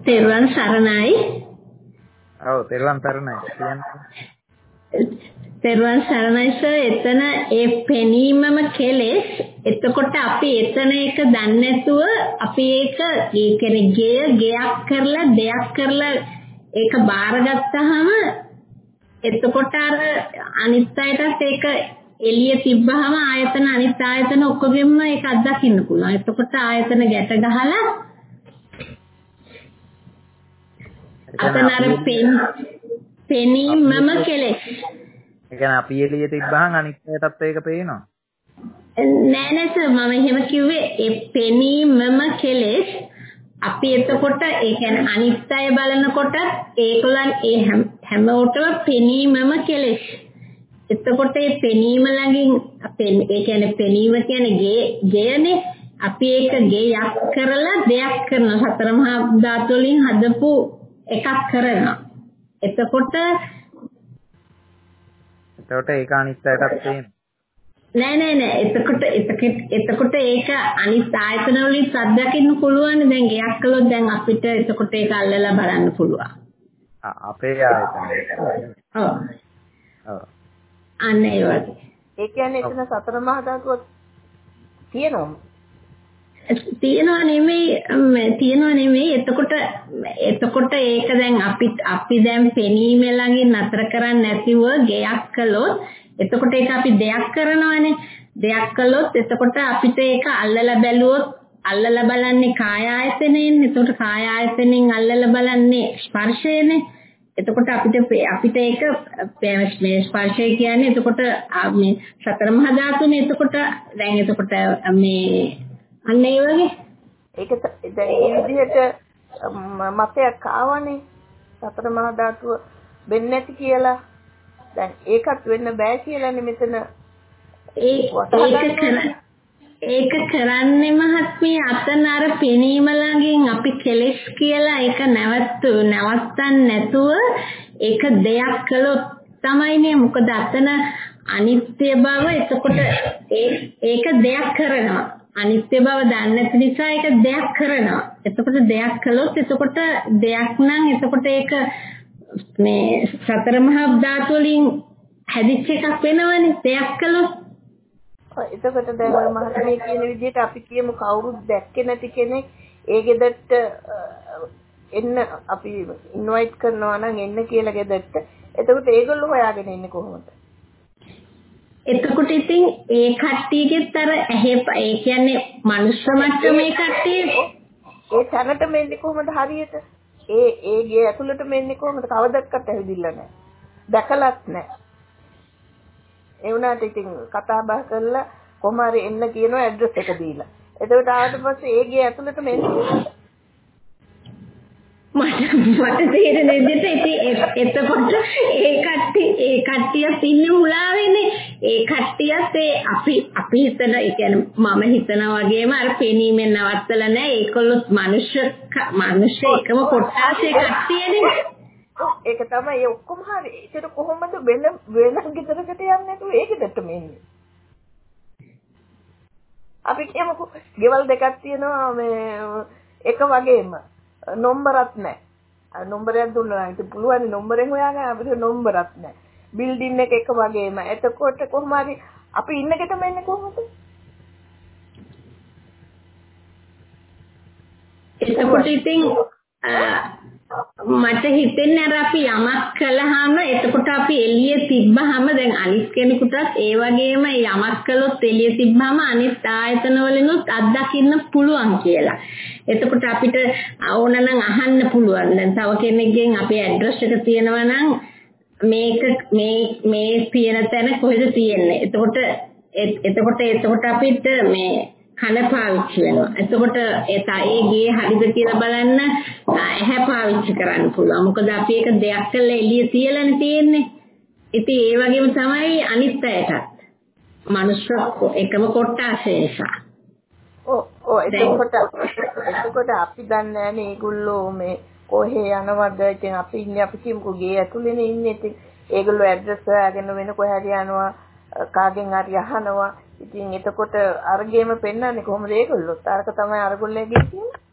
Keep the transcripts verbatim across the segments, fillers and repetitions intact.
තෙරුවන් සරණයි. ඔව් තෙරුවන් සරණයි. කියන්නේ තෙරුවන් සරණයි සර්. එතන ඒ පෙනීමම කෙලෙස්. එතකොට අපි එතන එක දන්නේ නැතුව අපි ඒක ඒ කියන්නේ ගෙය ගෙයක් කරලා දෙයක් කරලා ඒක බාරගත්තාම එතකොට අර අනිත් අයටත් ඒක එළිය තිබ්බහම ආයතන අනිත් ආයතන ඔක්කොගෙම ඒක අත්දකින්න පුළුවන්. එතකොට ආයතන ගැට ගහලා අතන අර පෙනීමම කෙලෙස්. ඒ කියන්නේ අපි එළිය තිබ්බහම අනිත් අයටත් ඒක පේනවා. නෑ නෑ සර් මම එහෙම කිව්වේ ඒ පෙනීමම කෙලෙස්. අපි එතකොට ඒ කියන්නේ අනිත් අය බලනකොට ඒකලන් ඒ හැමෝටම පෙනීමම කෙලෙස්. එතකොට මේ පෙනීම ළඟින් ඒ කියන්නේ පෙනීම කියන්නේ ගේ ගේනේ අපි ඒක ගේයක් කරලා දෙයක් කරනවා සතර මහා ධාතු වලින් හදපු එකක් කරනවා. එතකොට එතකොට ඒක අනිත් අයටත් පේනවා. නෑ නෑ නෑ එතකොට එතකොට ඒක අනිත් ආයතන වලින් අත්දකින්න පුළුවන්. දැන් ගයක් කළොත් දැන් අපිට එතකොට ඒක අල්ලලා බලන්න පුළුවන්. අපේ ආයතන. ඔව්. ඔව්. අන්න ඒ වගේ. ඒ කියන්නේ එතන සතර මහා ධාතුවක් තියෙනවා. තියෙනවා නෙමෙයි තියෙනවා නෙමෙයි එතකොට එතකොට ඒක දැන් අපි අපි දැන් පෙනීම ළඟින් නතර කරන්නේ නැතිව ගයක් කළොත් එතකොට ඒක අපි දෙයක් කරනවානේ. දෙයක් කළොත් එතකොට අපිට ඒක අල්ලලා බැලුවොත් අල්ලලා බලන්නේ කාය ආයතනයෙන්. එතකොට කාය ආයතනෙන් අල්ලලා බලන්නේ ස්පර්ශයනේ. එතකොට අපිට අපිට ඒක මේ ස්පර්ශය කියන්නේ එතකොට මේ සතර මහා ධාතුනේ. එතකොට දැන් එතකොට මේ අන්න ඒ වගේ ඒක දැන් මේ විදිහට මතයක් ආවනේ සතර මහා ධාතුව වෙන්නේ නැති කියලා. දැන් ඒකත් වෙන්න බෑ කියලානේ මෙතන ඒක ඒක කරන්නේ මහත්මිය අතන අර පෙනීම ළඟින් අපි කෙලෙස් කියලා ඒක නැවතු නවත්තන්න නැතුව ඒක දෙයක් කළොත් තමයිනේ. මොකද අතන අනිත්‍ය බව එතකොට ඒක දෙයක් කරනවා. අනිත්‍ය බව දන්නේ නැති නිසා ඒක දෙයක් කරනවා. එතකොට දෙයක් කළොත් එතකොට දෙයක් නම් එතකොට ඒක මේ සතර මහා ධාතු වලින් හැදිච්ච එකක් වෙනවනේ දෙයක් කළොත්. එතකොට දැන් ඔය මහත්මිය කියන විදිහට අපි කියමු කවුරුත් දැක්කේ නැති කෙනෙක් ඒ ගෙදරට එන්න අපි ඉන්වයිට් කරනවා නම් එන්න කියලා ගෙදරට. එතකොට ඒගොල්ලෝ හොයාගෙන ඉන්නේ කොහොමද? එතකොට ඉතින් ඒ කට්ටියගෙත් අර ඇහි ඒ කියන්නේ මනුෂ්‍ය මට්ටමේ කට්ටිය ඒ තැනට මෙන්නේ කොහොමද හරියට? ඒ ඒ ගේ ඇතුළට මෙන්නේ කොහොමද? කවදක්වත් ඇවිදින්න නැහැ. දැකලත් නැහැ. ඒ වුණාට ඉතින් කතා බහ කරලා කොහම හරි එන්න කියනවා ඇඩ්‍රස් එක දීලා. එතකොට ආවට පස්සේ ඒ ගේ ඇතුළට මෙන්නේ මට මට තේරෙන විදිහට ඉතින් එතකොට ඒ කට්ටිය ඒ කට්ටියත් ඉන්නේ මුලාවේනේ. ඒ කට්ටියත් ඒ අපි අපි හිතන ඒ කියන්නේ මම හිතනා වගේම අර පෙනීමෙන් නවත්තලා නැහැ. ඒකොල්ලොත් මනුෂ්‍ය මනුෂ්‍ය එකම කොටාසේ කට්ටියනේ. ඒක තමයි ඒ ඔක්කොම හරි. ඒක කොහොමද වෙන වෙන ගෙදරකට යන්නේ නැතුව ඒ ගෙදරට මෙන්නේ? අපි කියමුකෝ ගෙවල් දෙකක් තියෙනවා මේ එක වගේම නම්බරක් නැහැ. අර නම්බරයක් දුන්නා නම් ඉතින් පුළුවන් නම්බරෙන් හොයාගන්න. අපිට නම්බරක් නැහැ. බිල්ඩින් එක එක වගේම. එතකොට කොහොම හරි අපි ඉන්න ගෙදර මෙන්නේ කොහොමද? එතකොට ඉතින් මට හිතෙන්නේ අර අපි යමක් කළාම එතකොට අපි එළිය තිබ්බහම දැන් අනිත් කෙනෙකුටත් ඒ වගේම යමක් කළොත් එළිය තිබ්බහම අනිත් ආයතන වලිනුත් අත්දකින්න පුළුවන් කියලා. එතකොට අපිට ඕනනම් අහන්න පුළුවන්. දැන් තව කෙනෙක්ගෙන් අපේ ඇඩ්‍රස් එක තියෙනවා නම් මේක මේ මේ තියෙන තැන කොහෙද තියෙන්නේ? එතකොට එතකොට එතකොට අපිට මේ කන පාවිච්චි වෙනවා. එතකොට ඒ ගේ හරිද කියලා බලන්න ඇහැ පාවිච්චි කරන්න පුළුවන්. මොකද අපි ඒක දෙයක් කරලා එළිය තියලානේ තියෙන්නේ. ඉතින් ඒ වගේම තමයි අනිත් අයටත්. මනුෂ්‍ය එකම කොටාසේ නිසා. ඔව් ඔව් එතකොට එතකොට අපි දන්නේ නැනේ ඒගොල්ලෝ මේ කොහේ යනවද? ඉතින් අපි ඉන්නේ අපි කියමුකෝ ගේ ඇතුළේනේ ඉන්නේ. ඉතින් ඒගොල්ලෝ ඇඩ්‍රස් හොයාගෙන වෙන කොහේ හරි යනවා. කාගෙන් හරි අහනවා. ඉතින් එතකොට අරගේම පෙන්නන්නේ කොහොමද ඒගොල්ලෝ? තරක තමයි අරගොල්ලෝගේ කියන්නේ.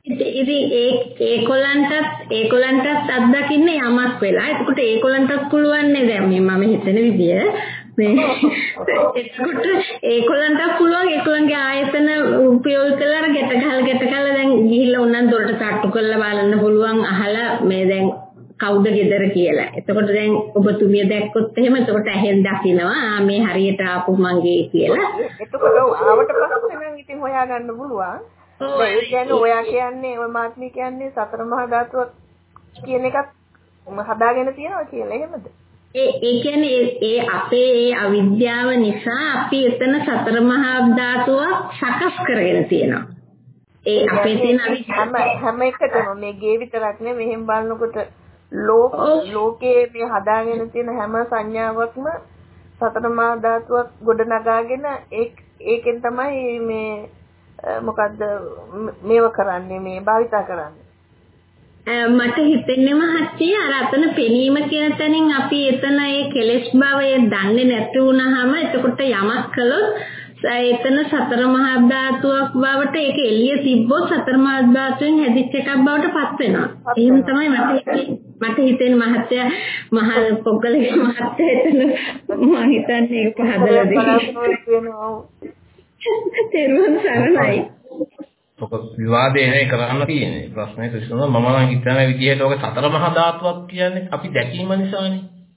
ඉතින් ඒ ඒකොලන්ටත් ඒකොලන්ටත් අත්දකින්න යමක් වෙලා. එතකොට ඒකොලන්ටත් පුළුවන් නේ දැන් මේ මම හිතන විදිය මේ එතකොට ඒකොලන්ටත් පුළුවන් ඒකොලන්ගේ ආයතන උපයෝග කරලා ගැට ගහලා ගැට ගහලා දැන් ගිහිල්ලා උනන් දොරට තට්ටු කරලා බලන්න පුළුවන් අහලා මේ දැන් කවුද ගෙදර කියලා. එතකොට දැන් ඔබතුමිය දැක්කොත් එහෙම එතකොට ඇහෙන් දකින්නවා මේ හරියට ආපු මගේ කියලා. එතකොට ආවට පස්සේ නම් ඉතින් හොයාගන්න පුළුවන්. ඒ කියන්නේ ඔයා කියන්නේ ඔය මාත්මී කියන්නේ සතර මහා ධාතුවක් කියන එකක් හදාගෙන තියෙනවා කියලා එහෙමද? ඒ ඒ කියන්නේ ඒ අපේ ඒ අවිද්‍යාව නිසා අපි එතන සතර මහා ධාතුවක් සකස් කරගෙන තියෙනවා. ඒ අපේ තියෙන හැම හැම එකටම මේ ගේ විතරක් නෙමෙයි මෙහෙම බලනකොට ලෝක ලෝකයේ මේ හදාගෙන තියෙන හැම සංඥාවක්ම සතර මහා ධාතුවක් ගොඩ නගාගෙන ඒකෙන් තමයි මේ මොකද්ද මේව කරන්නේ මේ භාවිතා කරන්නේ මට හිතෙන්නේ මහත්තී අර අතන පෙනීම කියන තැනින් අපි එතන ඒ කෙලෙස් භවය දන්නේ නැති වුනහම එතකොට යමක් කළොත් එතන සතර මහා ධාතුවක් බවට ඒක එළිය තිබ්බොත් සතර මහා ධාතුවෙන් හැදිච්ච එකක් බවට පත් වෙනවා. එහෙම තමයි මට හිතෙන්නේ. මට හිතෙන්නේ මහත්තයා මහා පොග්ගලගේ මහත්තයා එතන මම හිතන්නේ ඒක පහදලා දෙනවා. තෙරුවන් සරණයි. ඔක විවාදේ නේ කරන්න තියෙන්නේ. ප්‍රශ්නේ කිසිම මම නම් හිතන විදිහට ඔක සතර මහා ධාතුවක් කියන්නේ අපි දැකීම නිසානේ.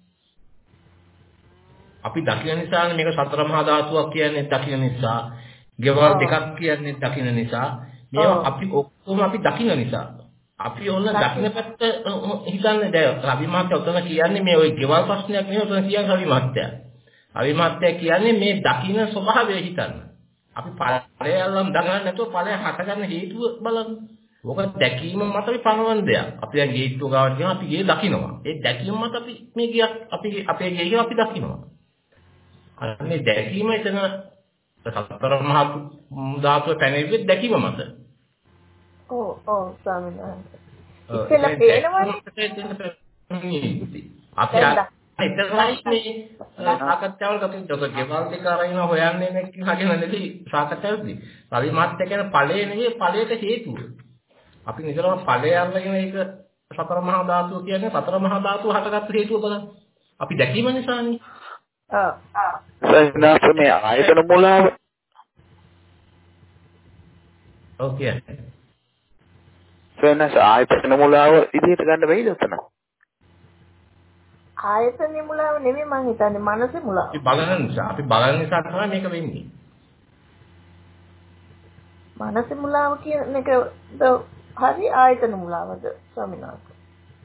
අපි දකින නිසානේ මේක සතර මහා ධාතුවක් කියන්නේ දකින නිසා. ගෙවල් දෙකක් කියන්නේ දකින නිසා. මේවා අපි ඔක්කොම අපි දකින නිසා. අපි ඕන දකින පැත්ත හිතන්නේ දැන් රවි මහත්තයා උතන කියන්නේ මේ ওই ගෙවල් ප්‍රශ්නයක් නෙවෙයි උතන කියන්නේ රවි මහත්තයා. රවි මහත්තයා කියන්නේ මේ දකින ස්වභාවය හිතන්න. අපි ඵලය අල්ලම් දඟලන්නේ නැතුව ඵලය හටගන්න හේතුව බලන්න. ඕක දැකීම මත අපි පනවන දෙයක්. අපි දැන් ගේට්ටුව ගාවට ගියාම අපි ගේ දකින්නවා. ඒ දැකීම මත අපි මේ ගියක් අපි අපේ ගේ අපි දකින්නවා. අනේ දැකීම එතන සතර මහා ධාතුව පැනෙන්නේ දැකීම මත. ඔව් ඔව් ස්වාමීන් වහන්සේ. ඉතල පේනවනේ. අපි ඉතින්යි මේ සාකච්ඡාවල් කතුන් දොක ගෙවල් දෙක අරගෙන හොයන්නේ නැති හගෙන නෙදී සාකච්ඡාවේදී. රවි මාත්‍ය කියන ඵලය නෙවෙයි ඵලයට හේතුව. අපි නිතරම ඵලය අරගෙන ඒක සතර මහා ධාතුව කියන්නේ සතර මහා ධාතුව හටගත්තු හේතුව බලන්න. අපි දැකීම නිසානේ. ආ ආ. සයින්ස්මේ ආයතන මුලාව. ඔව් කියන්නේ. සයින්ස් ආයතන මුලාව ඉදිරියට ගන්න බැයිද උතන? ආයතන මුලාව නෙමෙයි මං හිතන්නේ මනසේ මුලාව. අපි බලන නිසා අපි බලන නිසා තමයි මේක වෙන්නේ. මනසේ මුලාව කියන එක හරි ආයතන මුලාවද ස්වාමීන් වහන්සේ?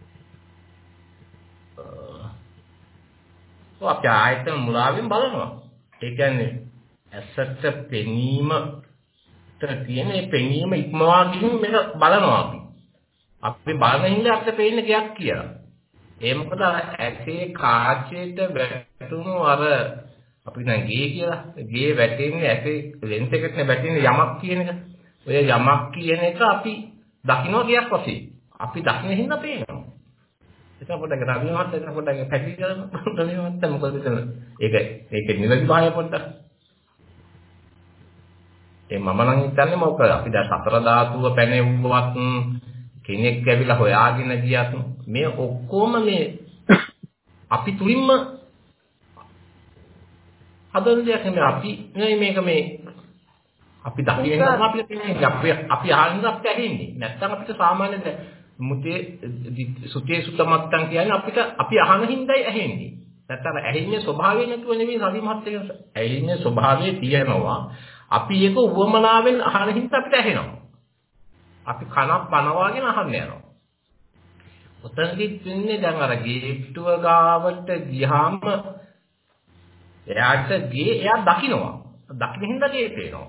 ඔව් අපි ආයතන මුලාවෙන් බලනවා. ඒ කියන්නේ ඇසට පෙනීමට තියෙන ඒ පෙනීම ඉක්මවා ගිහින් මේක බලනවා අපි. අපි බලන හින්දා අපිට පේන්නේ ගයක් කියලා. ඒ මොකද ඇසේ කාචයට වැටුණු අර අපි දැන් ගේ කියලා ගේ වැටෙන්නේ ඇසේ ලෙන්ස් එකට වැටෙන්නේ යමක් කියන එක. ඔය යමක් කියන එක අපි දකින්න ගයක් වශයෙන්. අපි දකින්න හින්දා පේනවා. ඒක පොඩ්ඩක් රවි මහත්තයා එතන පොඩ්ඩක් පැටි කරන රවි මහත්තයා මොකද එතන? ඒක ඒක නිවැරදි භාවය පොඩ්ඩක්. ඒ මම නම් හිතන්නේ මොකද අපි දැන් සතර ධාතුව පැනෙවුවත් කෙනෙක් ඇවිල්ලා හොයාගෙන ගියත් මේ ඔක්කොම මේ අපි තුලින්ම හදන දෙයක් නෙමෙයි අපි නෙමෙයි මේක මේ අපි දකින්න අපිට පේන්නේ අපි අපි අහන්න අපිට ඇහෙන්නේ නැත්නම් අපිට සාමාන්‍ය මුතේ සුතේ සුතමත්තන් කියන්නේ අපිට අපි අහන හින්දායි ඇහෙන්නේ නැත්නම් ඇහෙන්නේ ස්වභාවය නැතුව නෙමෙයි රවි මහත්තයා ඇහෙන්නේ ස්වභාවයේ තියෙනවා අපි ඒක උවමනාවෙන් අහන හින්දා අපිට ඇහෙනවා අපි කනක් පනවාගෙන අහන්න යනවා. ඔතනදි වෙන්නේ දැන් අර ගේට්ටුව ගාවට ගියාම එයාට ගේ එයා දකින්නවා. දකින්න හින්දා ගේ පේනවා.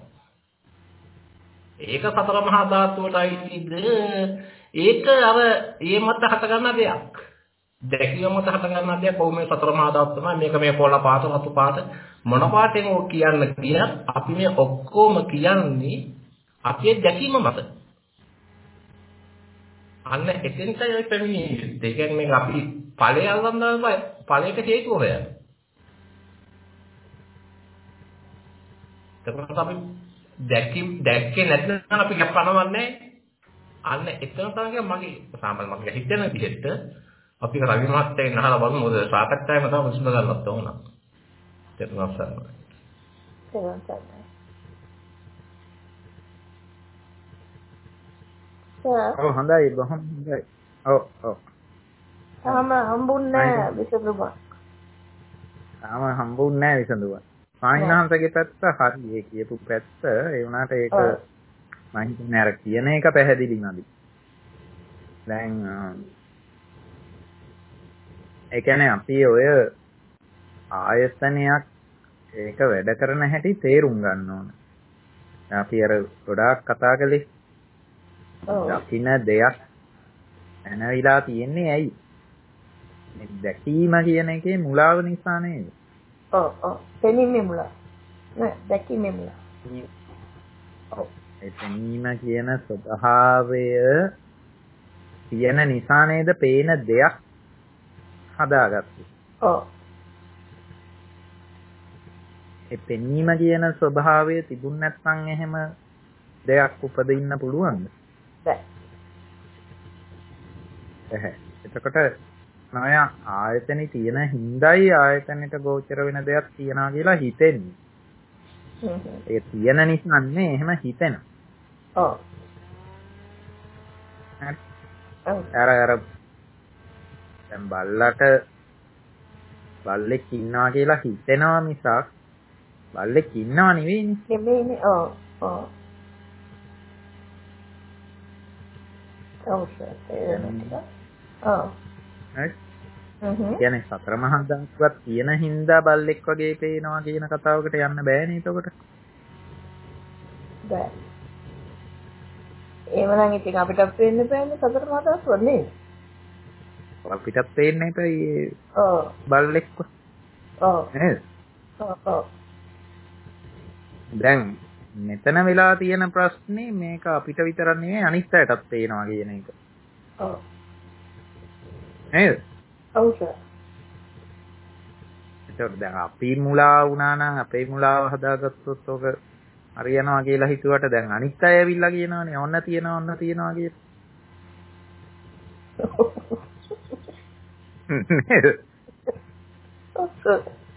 ඒක සතර මහා ධාතුවටයි ඒක අර ඒ මත හට ගන්න දෙයක්. දැකීම මත හට ගන්න දෙයක් කොහොමද සතර මහා ධාතුව තමයි මේක මේ කොළ පාට රතු පාට මොන පාටෙන් ඕක කියන්න කියත් අපි මේ ඔක්කොම කියන්නේ අපේ දැකීම මත. අන්න එතෙන්ටයි ඔය පැමිණෙන්නේ. ඒ කියන්නේ මේක අපි ඵලය අල්ලන්න බෑ. ඵලයට හේතුව හොයන්න. එතකොට අපි දැකි දැක්කේ නැත්නම් අපි කපනවන්නේ. අන්න එතන තමයි මගේ සාමාන්‍ය මගේ හිතෙන විදිහට අපි රවි මහත්තයාගෙන් අහලා බලමු මොකද සාකච්ඡාවෙම තමයි මුස්ම ගන්නත් ඕන. තේරුණාද සර්? තේරුණා. සර්. ඔව් හොඳයි බොහොම හොඳයි. ඔව් ඔව්. තාම හම්බුන්නේ නැහැ විසඳුමක්. තාම හම්බුන්නේ නැහැ විසඳුමක්. සාහිණහන්සගේ පැත්ත හරි. ඒ කියපු පැත්ත ඒ වුණාට ඒක මම හිතන්නේ අර කියන එක පැහැදිලි නේද? දැන් ඒ කියන්නේ අපි ඔය ආයතනයක් ඒක වැඩ කරන හැටි තේරුම් ගන්න ඕන. අපි අර ගොඩාක් කතා කළේ. දකින්න දෙයක් නැනවිලා තියෙන්නේ ඇයි? මේ දැකීම කියන එකේ මුලාව නිසා නේද? ඔව් ඔව්. පෙනීමේ මුලාව. නෑ දැකීමේ මුලාව. ඔව්. ඒ පෙනීම කියන ස්වභාවය තියෙන නිසා නේද පේන දෙයක් හදාගත්තේ. ඔව්. ඒ පෙනීම කියන ස්වභාවය තිබුණ නැත්නම් එහෙම දෙයක් උපදින්න පුළුවන්ද? බැ. එහේ. එතකොට නය ආයතනෙ තියෙන හිඳයි ආයතනෙට ගෝචර වෙන දෙයක් තියනවා කියලා හිතෙන්නේ. ඒ තියෙන නිසා නේ එහෙම හිතෙනවා. ඔව්. අර අර දැන් බල්ලට බල්ලෙක් ඉන්නවා කියලා හිතෙනවා මිසක් බල්ලෙක් ඉන්නව නෙවෙයිනේ. නෙමෙයිනේ. ඔව් ඔව්. ඔව් සර්. ඔව්. හරි. හ්ම්. කියන්නේ සතර මහා ධාතුවක් තියෙන හින්දා බල්ලෙක් වගේ පේනවා කියන කතාවකට යන්න බෑනේ එතකොට. බෑ. එහෙමනම් ඉතින් අපිට පේන්න බෑනේ සතර මහා ධාතුව නේද? අපිටත් පේන්නේ නැතයි ඔව්. බල්ලෙක්ව. ඔව්. නේද? ඔව් ඔව්. දැන් මෙතන වෙලා තියෙන ප්‍රශ්නේ මේක අපිට විතරක් නෙවෙයි අනිත් අයටත් පේනවා කියන එක. ඔව්. නේද? ඔව් සර්. ඒතකොට දැන් අපි මුලා වුණා නම් අපේ මුලාව හදාගත්තොත් ඔක හරියනවා කියලා හිතුවට දැන් අනිත් අය ඇවිල්ලා කියනවානේ ඔන්න තියනවා ඔන්න තියනවා කියලා. නේද? ඔව් සර්.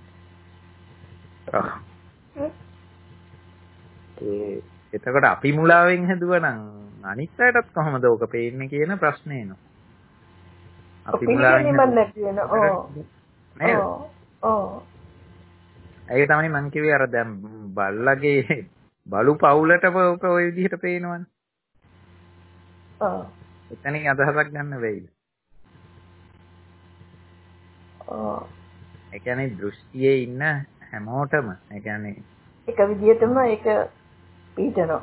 ඒ එතකොට අපි මුලාවෙන් හැදුවනම් අනිත් අයටත් කොහොමද ඕක පේන්නේ කියන ප්‍රශ්නේ එනවා. අපි මුලාවෙන් නැති වෙන ඕ නේද? ඔව්. ඒක තමයි මම කිව්වේ අර දැන් බල්ලගේ බලු පවුලටම ඕක ওই විදිහට පේනවනේ. ඔව්. එතනින් අදහසක් ගන්න වෙයිද? ඔව්. ඒ කියන්නේ දෘෂ්ටියේ ඉන්න හැමෝටම ඒ කියන්නේ එක විදියටම ඒක පිටනවා.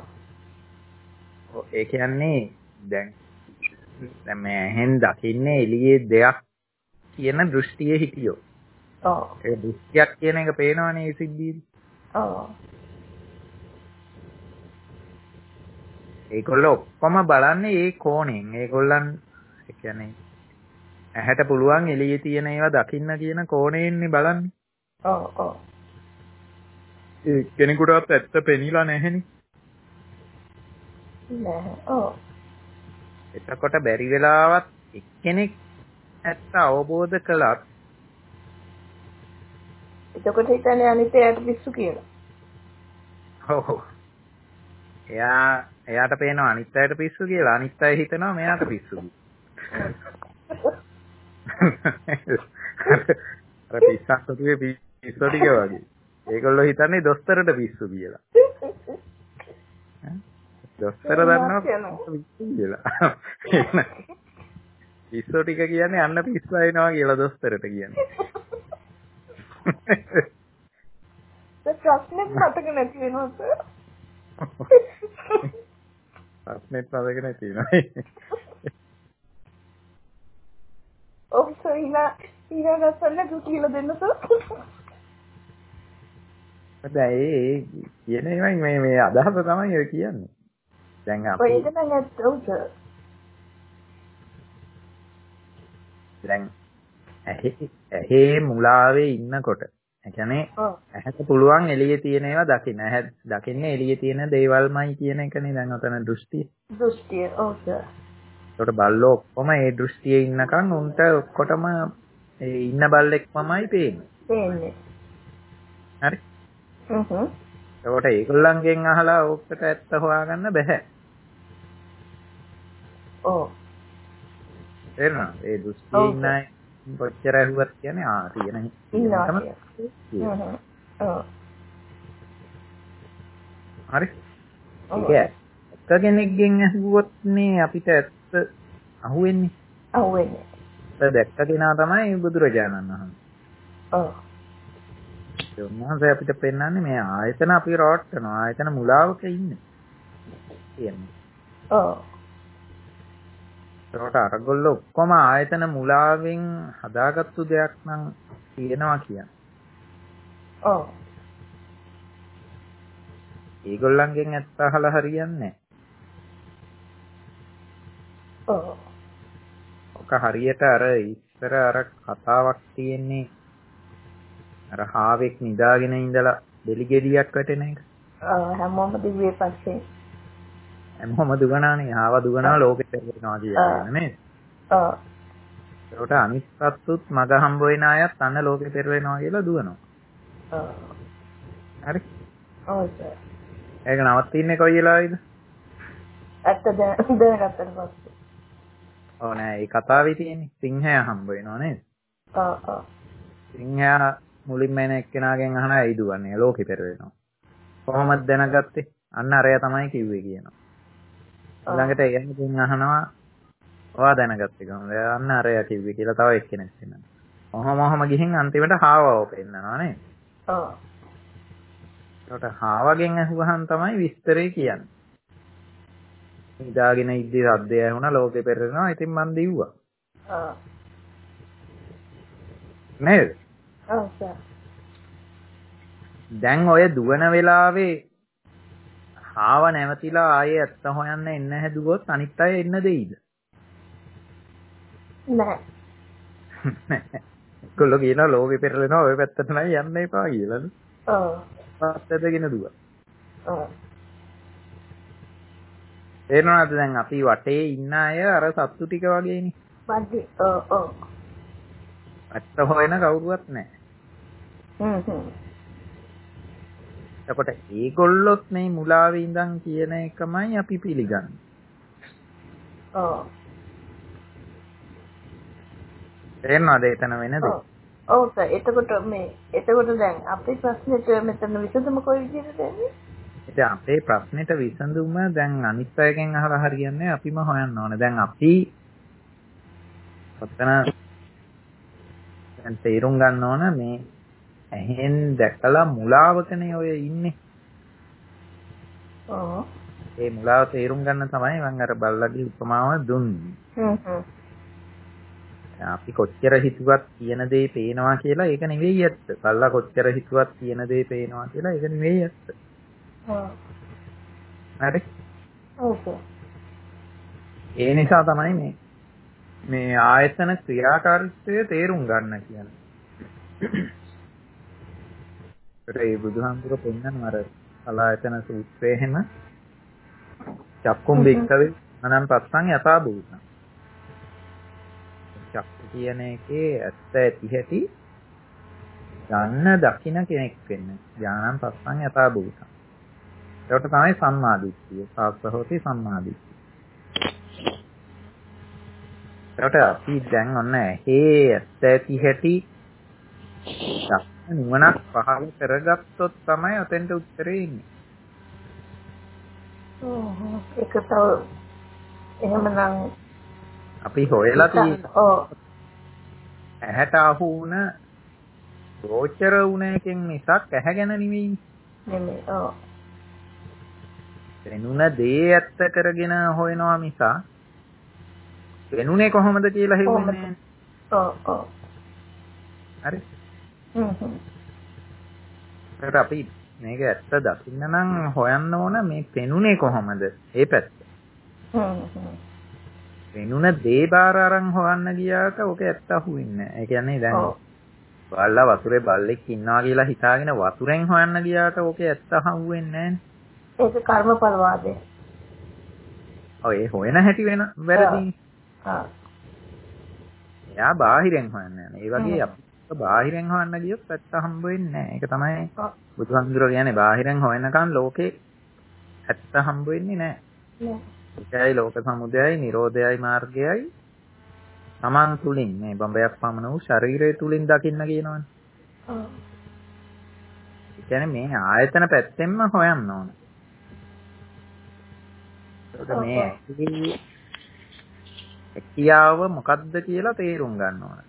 ඒ කියන්නේ දැන් දැන් මේ හෙන් දකින්නේ එළියේ දෙයක් කියන දෘෂ්ටියේ හිටියෝ. ඔව්. ඒ දෘෂ්ටියක් කියන එක පේනවනේ මේ සිද්ධියේදී. ඔව්. ඒගොල්ලෝ ඔක්කොම බලන්නේ ඒ කෝණයෙන්. ඒගොල්ලන් ඒ කියන්නේ ඇහැට පුළුවන් එළියේ තියෙන ඒවා දකින්න කියන කෝණයෙන්නේ බලන්නේ. ඔව් ඔව්. ඒ කෙනෙකුටවත් ඇත්ත පෙනිලා නැහෙනේ. නෑ. ඔව්. එතකොට බැරි වෙලාවත් එක්කෙනෙක් ඇත්ත අවබෝධ කළත් එතකොට හිතන්නේ අනිත් එයාට පිස්සු කියලා. ඔව්. එයා එයාට පේනවා අනිත් අයට පිස්සු කියලා. අනිත් අය හිතනවා මෙයාට පිස්සු කියලා. අර පිස්සක් තුගේ පිස්සු ටික වගේ. ඒගොල්ලෝ හිතන්නේ දොස්තරට පිස්සු කියලා. දොස්තර දන්නවා පිස්සු කියලා. පිස්සු ටික කියන්නේ අන්න පිස්සු වෙනවා කියලා දොස්තරට කියන්නේ. ඒ ප්‍රශ්නේ මතක නැති වෙනවා සර්. ප්‍රශ්නේ මතක නැති වෙනවා. ඔව් සර් ඉනා ඉනා ගස්සන්න දු කියලා දෙන්න සර්. දැන් ඒ කියන ඒවා මේ මේ අදහස තමයි ඔය කියන්නේ. දැන් අපි ඔය ඒක නම් ඇත්තෝ සර්. දැන් ඇහි ඇහි මුලාවේ ඉන්නකොට ඒ කියන්නේ ඇහැට පුළුවන් එළියේ තියෙන ඒවා දකින්න. ඇහැ දකින්නේ එළියේ තියෙන දේවල්මයි කියන එකනේ දැන් ඔතන දෘෂ්ටිය. දෘෂ්ටිය. ඔව් සර්. ඒකට බල්ලෝ ඔක්කොම ඒ දෘෂ්ටියේ ඉන්නකන් උන්ට ඔක්කොටම ඒ ඉන්න බල්ලෙක්මමයි පේන්නේ. පේන්නේ. හරි. හ්ම් හ්ම්. ඒකට ඒගොල්ලන්ගෙන් අහලා ඕකට ඇත්ත හොයාගන්න බෑ. ඔව්. තේරුණා? ඒ දෘෂ්ටියේ ඉන්න අය කොච්චර ඇහුවත් කියන්නේ ආ තියෙන ඉන්නවා. හ්ම් හ්ම්. ඔව්. හරි. ඒක එක කෙනෙක්ගෙන් ඇහුවොත් නේ අපිට ඇත්ත අහුවෙන්නේ. අහුවෙන්නේ. ඒක දැක්ක කෙනා තමයි බුදුරජාණන් වහන්සේ. ඔව්. ඒ උන්වහන්සේ අපිට පෙන්වන්නේ මේ ආයතන අපි රවට්ටනවා. ආයතන මුලාවක ඉන්නේ. කියන්නේ. ඔව්. ඒකට අරගොල්ලෝ ඔක්කොම ආයතන මුලාවෙන් හදාගත්තු දෙයක් නම් තියෙනවා කියන්නේ. ඔව්. ඒගොල්ලන්ගෙන් ඇත්ත අහලා හරියන්නේ නැහැ. ඔව්. ඔක හරියට අර ඉස්සර අර කතාවක් තියෙන්නේ අර හාවෙක් නිදාගෙන ඉඳලා දෙලි ගෙඩියක් වැටෙන එක. ඔව් හැමෝම දිව්වේ පස්සේ. හැමෝම දුගනානේ හාව දුගනවා ලෝකෙට කරනවා කියන්නේ නේද? ඔව්. ඒකට අනිත් සත්තුත් මග හම්බ වෙන අයත් අන්න ලෝකෙ පෙරලෙනවා කියලා දුවනවා. ඔව්. හරි. ඔව් සර්. ඒක නවත්ින්නේ කොයි වෙලාවෙද? ඇත්ත දැන දැනගත්තට පස්සේ. ඔව් නෑ ඒ කතාවේ තියෙන්නේ සිංහයා හම්බ වෙනවා නේද? ඔව් ඔව්. සිංහයා මුලින්ම එන එක්කෙනාගෙන් අහනවා ඇයි දුවන්නේ ලෝකෙ පෙරලෙනවා. කොහොමද දැනගත්තේ? අන්න අරයා තමයි කිව්වේ කියනවා. ළඟට එයාගෙන් අහනවා ඔයා දැනගත්තේ කොහොමද? අන්න අරයා කිව්වේ කියලා තව එක්කෙනෙක් එනවා. ඔහොම ඔහොම ගිහින් අන්තිමට හාවව පෙන්නනවා නේද? ඔව්. ඒකට හාවගෙන් අහුවහන් තමයි විස්තරේ කියන්නේ. ඉඳාගෙන ඉද්දි සද්දය ඇහුණා ලෝකෙ පෙරලෙනවා. ඉතින් මන් දිව්වා. ඔව්. නේද? ඔව් සර්. දැන් ඔය දුවන වෙලාවේ හාව නැවතිලා ආයේ ඇත්ත හොයන්න එන්න හැදුවොත් අනිත් අය එන්න දෙයිද? නෑ. ඒගොල්ලෝ කියනවා ලෝකෙ පෙරලෙනවා ඔය පැත්තට නයි යන්න එපා කියලානේ. ඔව්. පැත්තටගෙන දුවා. ඔව්. තේරෙනවද දැන් අපි වටේ ඉන්න අය අර සත්තු ටික වගේනේ. පස්සේ ඔව් ඔව්. ඇත්ත හොයන කවුරුවත් නැහැ. හ්ම් හ්ම්. එතකොට ඒගොල්ලොත් මේ මුලාවේ ඉඳන් කියන එකමයි අපි පිළිගන්නේ. ඔව්. තේරෙනවද එතන වෙනද? ඔව් සර්. එතකොට මේ එතකොට දැන් අපේ ප්‍රශ්නෙට මෙතන විසඳුම කොයි විදිහටද එන්නේ? ඉතින් අපේ ප්‍රශ්නෙට විසඳුම දැන් අනිත් අයගෙන් අහලා හරියන්නේ අපිම හොයන්න ඕනේ. දැන් අපි ඔතන දැන් තේරුම් ගන්න ඕන මේ ඇහෙන් දැකලා මුලාවකනේ ඔය ඉන්නේ. ඔව්. ඒ මුලාව තේරුම් ගන්න තමයි මම අර බල්ලගේ උපමාව දුන්නේ. හ්ම් හ්ම්. අපි කොච්චර හිතුවත් කියන දේ පේනවා කියලා ඒක නෙවෙයි ඇත්ත. බල්ලා කොච්චර හිතුවත් කියන දේ පේනවා කියලා ඒක නෙවෙයි ඇත්ත. ඔව්. හරි. ඔව්. ඒ නිසා තමයි මේ මේ ආයතන ක්‍රියාකාරීත්වය තේරුම් ගන්න කියන්නේ. ඒ බුදුහාමුදුර පෙන්නන අර සලායතන සූත්‍රයේ හැම චක්කුම් බික්කවේ අනන් පස්සන් යථා භූතං. චක්කු කියන එකේ ඇත්ත ඇති හැටි ගන්න දකින්න කෙනෙක් වෙන්න. ඥානං පස්සන් යථා භූතං. ඒකට තමයි සම්මාදිට්ඨිය. සාස්වහෝති සම්මාදිට්ඨිය. ඒකට අපි දැන් ඔන්න ඇහි ඇත්ත ඇති හැටි නුවණක් පහළ කරගත්තොත් තමයි අතෙන්ට උත්තරේ ඉන්නේ. ඔව්. ඒක තව එහෙමනම් අපි හොයලා තියෙන්නේ. ඔව්. ඇහැට අහු වුණ ගෝචර වුණ එකෙන් මිසක් ඇහැ ගැන නෙවෙයි. නෙමෙයි. ඔව්. වෙනුන දේ ඇත්ත කරගෙන හොයනවා මිසක් වෙනුනේ කොහොමද කියලා හිතන්නේ. ඔව් ඔව්. හරි. හ්ම් හ්ම්. ඒකට අපි මේක ඇත්ත දකින්න නම් හොයන්න ඕන මේ පෙනුනේ කොහොමද? ඒ පැත්ත. හ්ම් හ්ම්. වෙනුන දේ බාර අරන් හොයන්න ගියාට ඕක ඇත්ත අහුවෙන්නේ නැහැ. ඒ කියන්නේ දැන් බල්ලා වතුරේ බල්ලෙක් ඉන්නවා කියලා හිතාගෙන වතුරෙන් හොයන්න ගියාට ඕකේ ඇත්ත හම්බ වෙන්නේ නැහැ. ඒක කර්මඵල වාදය. ඔය ඒ හොයන හැටි වෙන වැරදි. ආ. එයා බාහිරෙන් හොයන්නේ නැහැ. ඒ වගේ අපිට බාහිරෙන් හොයන්න ගියොත් ඇත්ත හම්බ වෙන්නේ නැහැ. ඒක තමයි බුදුහාමුදුරුවෝ කියන්නේ බාහිරෙන් හොයනකන් ලෝකේ ඇත්ත හම්බ වෙන්නේ නැහැ. නෑ. ඒකයි ලෝක සමුදයයි, නිරෝධයයි මාර්ගයයි තමන් තුලින් මේ බඹයක් පමණ වූ ශරීරය තුලින් දකින්න කියනවනේ. ඔව්. ඒ කියන්නේ මේ ආයතන පැත්තෙන්ම හොයන්න ඕන. ඒක මේ හැකියාව මොකක්ද කියලා තේරුම් ගන්න ඕන.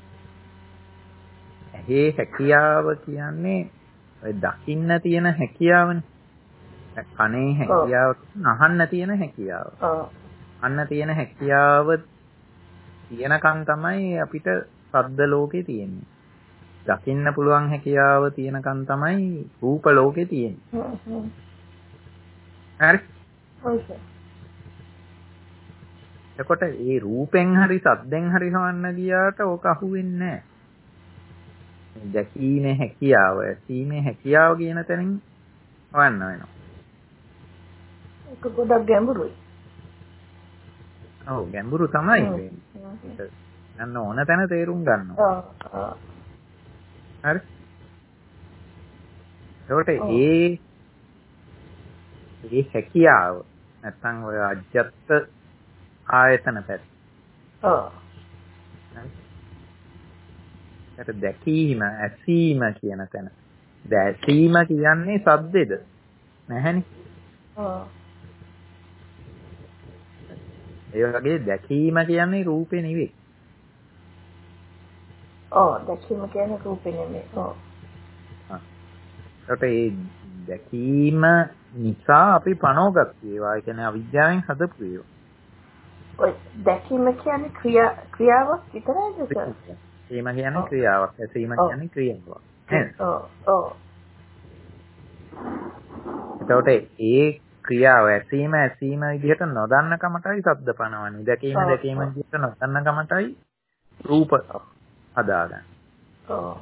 ඇහි හැකියාව කියන්නේ ඔය දකින්න තියෙන හැකියාවනේ. කනේ හැකියාව, අහන්න තියෙන හැකියාව. ඔව්. අහන්න තියෙන හැකියාව තියෙනකන් තමයි අපිට ශබ්ද ලෝකේ තියෙන්නේ. දකින්න පුළුවන් හැකියාව තියෙනකන් තමයි රූප ලෝකේ තියෙන්නේ. හරි. ඔව්. එතකොට ඒ රූපෙන් හරි සද්දෙන් හරි හොයන්න ගියාට ඕක අහුවෙන්නේ නැහැ. දැකීමේ හැකියාව, ඇසීමේ හැකියාව කියන තැනින් හොයන්න වෙනවා. ඒක ගොඩක් ගැඹුරුයි. ඔව් ගැඹුරු තමයි වෙන්නේ. යන්න ඕන තැන තේරුම් ගන්නවා. ඔව් ඔව්. හරි. ඒකට ඒ ඒ හැකියාව නැත්නම් ඔය අජ්ජත් ආයතන පැත්ත. ඔව්. ඒක දැකීම, ඇසීම කියන තැන. දැසීම කියන්නේ ශබ්දෙද? නැහැනේ. ඔව්. ඒ වගේ දැකීම කියන්නේ රූපේ නෙවෙයි. ඔව් දැකීම කියන්නේ රූපේ නෙවෙයි. ඔව්. ඒ දැකීම නිසා අපි පනෝගත් ඒවා. ඒ කියන්නේ අවිද්‍යාවෙන් හදපු ඒවා. ඔය දැකීම කියන්නේ ක්‍රියා ක්‍රියාවක් විතරයිද සර්? ඒම කියන්නේ ක්‍රියාවක්. ඇසීම කියන්නේ ක්‍රියාවක්. නේද? ඔව් ඔව්. එතකොට ඒ ක්‍රියාව ඇසීම ඇසීම විදිහට නොදන්න කමටයි ශබ්ද පනවන්නේ. දැකීම දැකීම විදිහට නොදන්න කමටයි රූප හදාගන්නේ. ඔව්.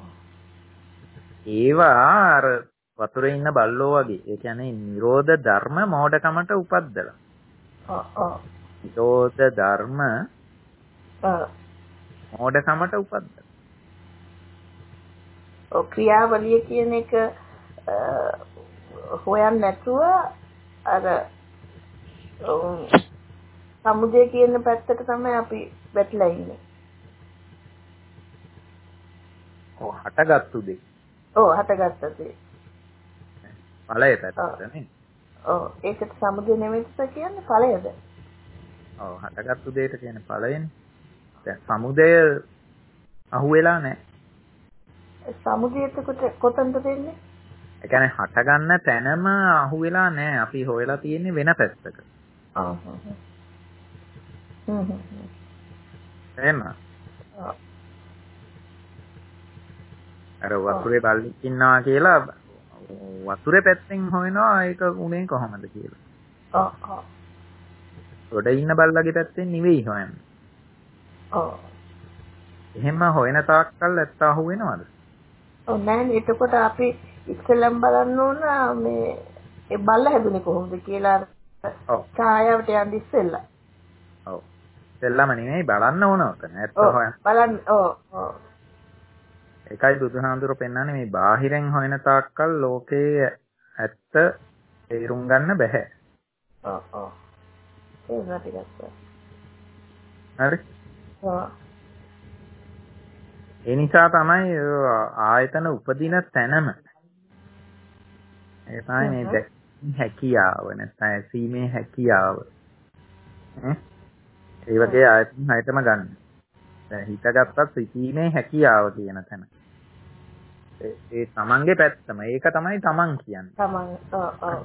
ඒවා අර වතුරේ ඉන්න බල්ලෝ වගේ. ඒ කියන්නේ නිරෝධ ධර්ම මෝඩකමට උපද්දලා. ඔව් ඔව්. නිරෝධ ධර්ම ඔව් මෝඩකමට උපද්දලා. ඔව් ක්‍රියාවලිය කියන එක හොයන්න නැතුව අර සමුදය කියන පැත්තට තමයි අපි වැටලා ඉන්නේ. ඔව් හටගත්තු දෙය. ඔව් හටගත්තු දෙය. ඵලය පැත්තට නේ. ඔව් ඒකට සමුදය නෙමෙයි කියන්නේ ඵලයද? ඔව් හටගත්තු දෙයට කියන්නේ ඵලයනේ. දැන් සමුදය අහුවෙලා නැහැ. සමුදයට කොතනද දෙන්නේ? ඒ කියන්නේ හට ගන්න තැනම අහුවෙලා නැහැ. අපි හොයලා තියෙන්නේ වෙන පැත්තක. ආ හ්ම් හ්ම්. හ්ම් හ්ම්. එහෙම. ආ. අර වතුරේ බල්ලෙක් ඉන්නවා කියලා වතුරේ පැත්තෙන් හොයනවා ඒක උනේ කොහමද කියලා. ආ ආ. උඩ ඉන්න බල්ලගේ පැත්තෙන් නෙවෙයි හොයන්නේ. ඔව්. එහෙම හොයන තාක්කල් ඇත්ත අහු වෙනවද? ඔව් නෑ එතකොට අපි ඉස්සෙල්ලම බලන්න ඕන මේ ඒ බල්ල හැදුනේ කොහොමද කියලා ඔව් ඡායාවට යන්න ඉස්සෙල්ලා. ඔව්. ඉස්සෙල්ලාම නෙමෙයි බලන්න ඕන ඔතන. ඇත්ත හොයන්න. බලන්න ඔව් ඔව්. ඒකයි බුදුහාමුදුරුවෝ පෙන්නන්නේ මේ බාහිරෙන් හොයන තාක්කල් ලෝකේ ඇත්ත තේරුම් ගන්න බෑ. ඔව් ඔව්. ඒක ටිකක්. හරි. ඔව්. ඒ නිසා තමයි ආයතන උපදින තැනම ඒ තමයි මේ දැකීමේ හැකියාව නැත්නම් ඇසීමේ හැකියාව. ඒ වගේ ආයතන හයතම ගන්න. දැන් හිතගත්තත් සිතීමේ හැකියාව කියන තැන. ඒ ඒ තමන්ගේ පැත්තම ඒක තමයි තමන් කියන්නේ. තමන් ඔව් ඔව්.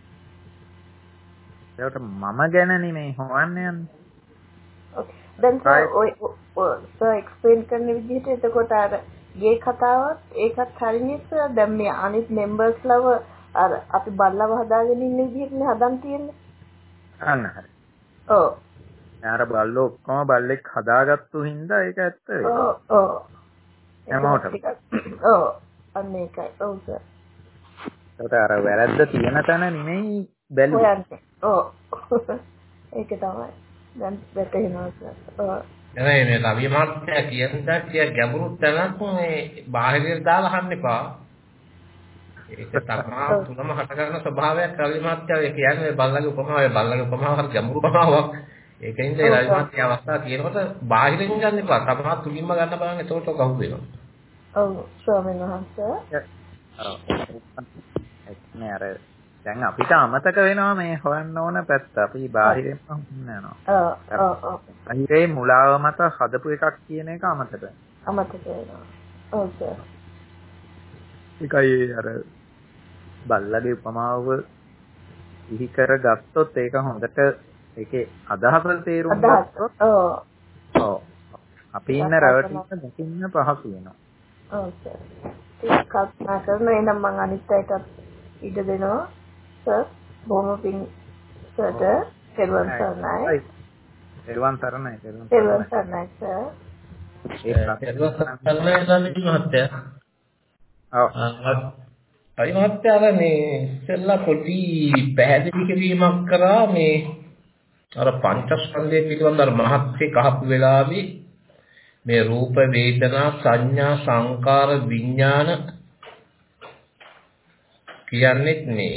ඒකට මම ගැන නෙමෙයි හොයන්නේ යන්නේ. ඔකේ. දැන් ඔය සර් එක්ස්ප්ලেইন කරන විදිහට එතකොට අර ගේ කතාවත් ඒකත් හරියට දැන් මේ අනිත් මෙම්බර්ස් ලව අර අපි බල්ලව හදාගෙන ඉන්න විදිහටනේ හදන් තියෙන්නේ. අන්න හරි. ඔව්. අර බල්ලෝ ඔක්කොම බල්ලෙක් හදාගත්තු හින්දා ඒක ඇත්ත වෙයි. ඔව් ඔව්. හැමෝටම. ඔව් අන්න ඒකයි. ඔව් සර්. ඒකට අර වැරද්ද තියෙන තැන නෙමෙයි බැලුවේ. හොයන්නේ. ඔව්. ඒක තමයි. දැන් වැටෙනවා සර්. ඔව්. නෑ මේ රවි මහත්තයා කියන දා කිය ගැඹුරු තැනක් මේ බාහිරට දාලා අහන්න එපා. ඒක තමයි තුනම හට ගන්න ස්වභාවයක් රවි මහත්තයා කියන්නේ බල්ලගේ උපමාවයි බල්ලගේ උපමාව හරි ගැඹුරු උපමාවක්. ඒකෙන්ද ඒ රවි මහත්තයා අවස්ථාව කියනකොට බාහිරින් ගන්න එපා. තමයි තුලින්ම ගන්න බලන්න එතකොට ඔක අහු වෙනවා. ඔව් ස්වාමීන් වහන්සේ. ඔව්. එක්නේ අර දැන් අපිට අමතක වෙනවා මේ හොයන්න ඕන පැත්ත. අපි බාහිරින්ම හොයනවා. ඔව් ඔව් ඔව්. බාහිරේ මුලාව මත හදපු එකක් කියන එක අමතක වෙනවා. අමතක වෙනවා. ඔව් සර්. ඒකයි අර බල්ලගේ උපමාව ඉහි කරගත්තොත් ඒක හොඳට ඒකේ අදහස තේරුම් ගත්තොත් ඔව් ඔව් අපි ඉන්න රැවටිල්ල දකින්න පහසු වෙනවා. ඔව් සර්. ඒක කල්පනා කරන එනම් මම අනිත් අයටත් ඉඩ දෙනවා. සර් බොහොම පිං සර්ට පෙරවන් සර්ණයි. පෙරවන් සර්ණයි පෙරවන් සර්ණයි සර්. ඒක සර්ණයි මහත්තයා. ඔව්. අයි මහත්තයා මේ ඉස්සෙල්ලා පොඩි පැහැදිලි කිරීමක් කරා මේ අර පංචස්කන්ධය පිළිබඳ අර මහත්සේ කහපු වෙලාවේ මේ රූප වේදනා සංඥා සංකාර විඥාන කියන්නේ මේ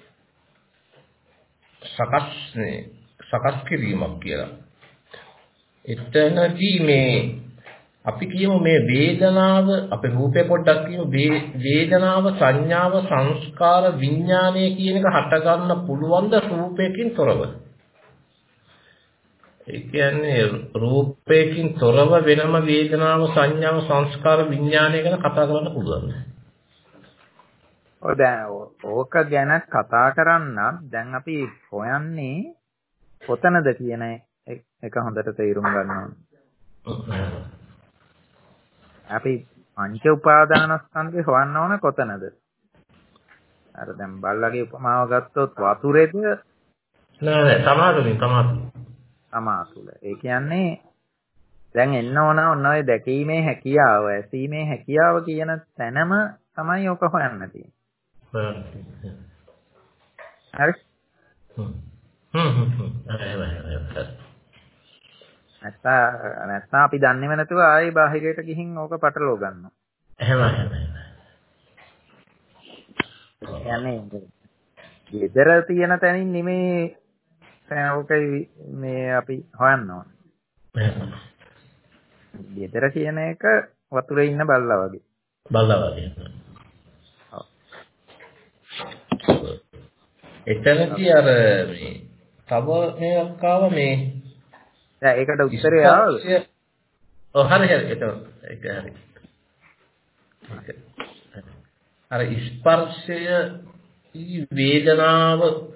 සකස් නේ සකස් කිරීමක් කියලා. එතනදී මේ අපි කියමු මේ වේදනාව අපේ රූපේ පොඩ්ඩක් කියමු වේදනාව සංඥාව සංස්කාර විඥානය කියන එක හට ගන්න පුළුවන් ද රූපයකින් තොරව. ඒ කියන්නේ රූපයකින් තොරව වෙනම වේදනාව සංඥාව සංස්කාර විඥානය ගැන කතා කරන්න පුළුවන්. ඔය දැන් ඕක ගැන කතා කරන්න දැන් අපි හොයන්නේ කොතනද කියන එක හොඳට තේරුම් ගන්න ඕනේ. අපි පංච උපාදානස්කන්ධේ හොයන්න ඕන කොතනද? අර දැන් බල්ලගේ උපමාව ගත්තොත් වතුරේද නෑ නෑ තමාතුලින් තමාතුලින් තමාතුල. ඒ කියන්නේ දැන් එන්න ඕන ඔන්න ඔය දැකීමේ හැකියාව, ඇසීමේ හැකියාව කියන තැනම තමයි ඔක හොයන්න තියෙන්නේ. හරි? හ්ම් හ්ම් හ්ම් හරි නැත්නම් නැත්නම් අපි දන්නේම නැතුව ආයේ බාහිරයට ගිහින් ඕක පටලව ගන්නවා. එහෙම එහෙම. කියන්නේ ගෙදර තියෙන තැනින් නෙමේ ඕකයි මේ අපි හොයන්න ඕනේ. එහෙම. ගෙදර කියන එක වතුරේ ඉන්න බල්ලා වගේ. බල්ලා වගේ. ඔව්. එතනදී අර මේ තව මේක් ආව මේ දැන් ඒකට උත්තරය ආවද? ඔව් හරි හරි ඒක ඒක හරි. අර ස්පර්ශය වේදනාව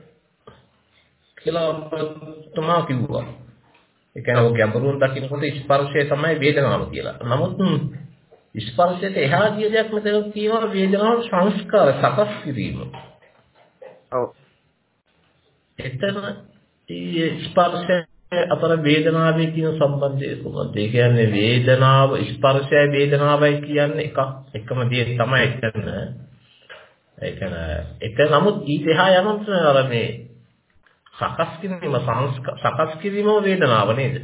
කියලා තමයි කිව්වා. ඒ කියන්නේ ඔය ගැඹුරුන් දකින්නකොට ස්පර්ශය තමයි වේදනාව කියලා. නමුත් ස්පර්ශයට එහා ගිය දෙයක් මෙතන තියෙනවා වේදනාව සංස්කාර සකස් කිරීම. ඔව්. එතන ඒ ස්පර්ශය අතර වේදනාවේ තියෙන සම්බන්ධය කොහොමද? ඒ කියන්නේ වේදනාව ස්පර්ශයයි වේදනාවයි කියන්නේ එකක් එකම දේ තමයි එතන. ඒ කියන්නේ එක නමුත් ඊට එහා යනොත් අර මේ සකස් කිරීම සකස් කිරීම වේදනාව නේද?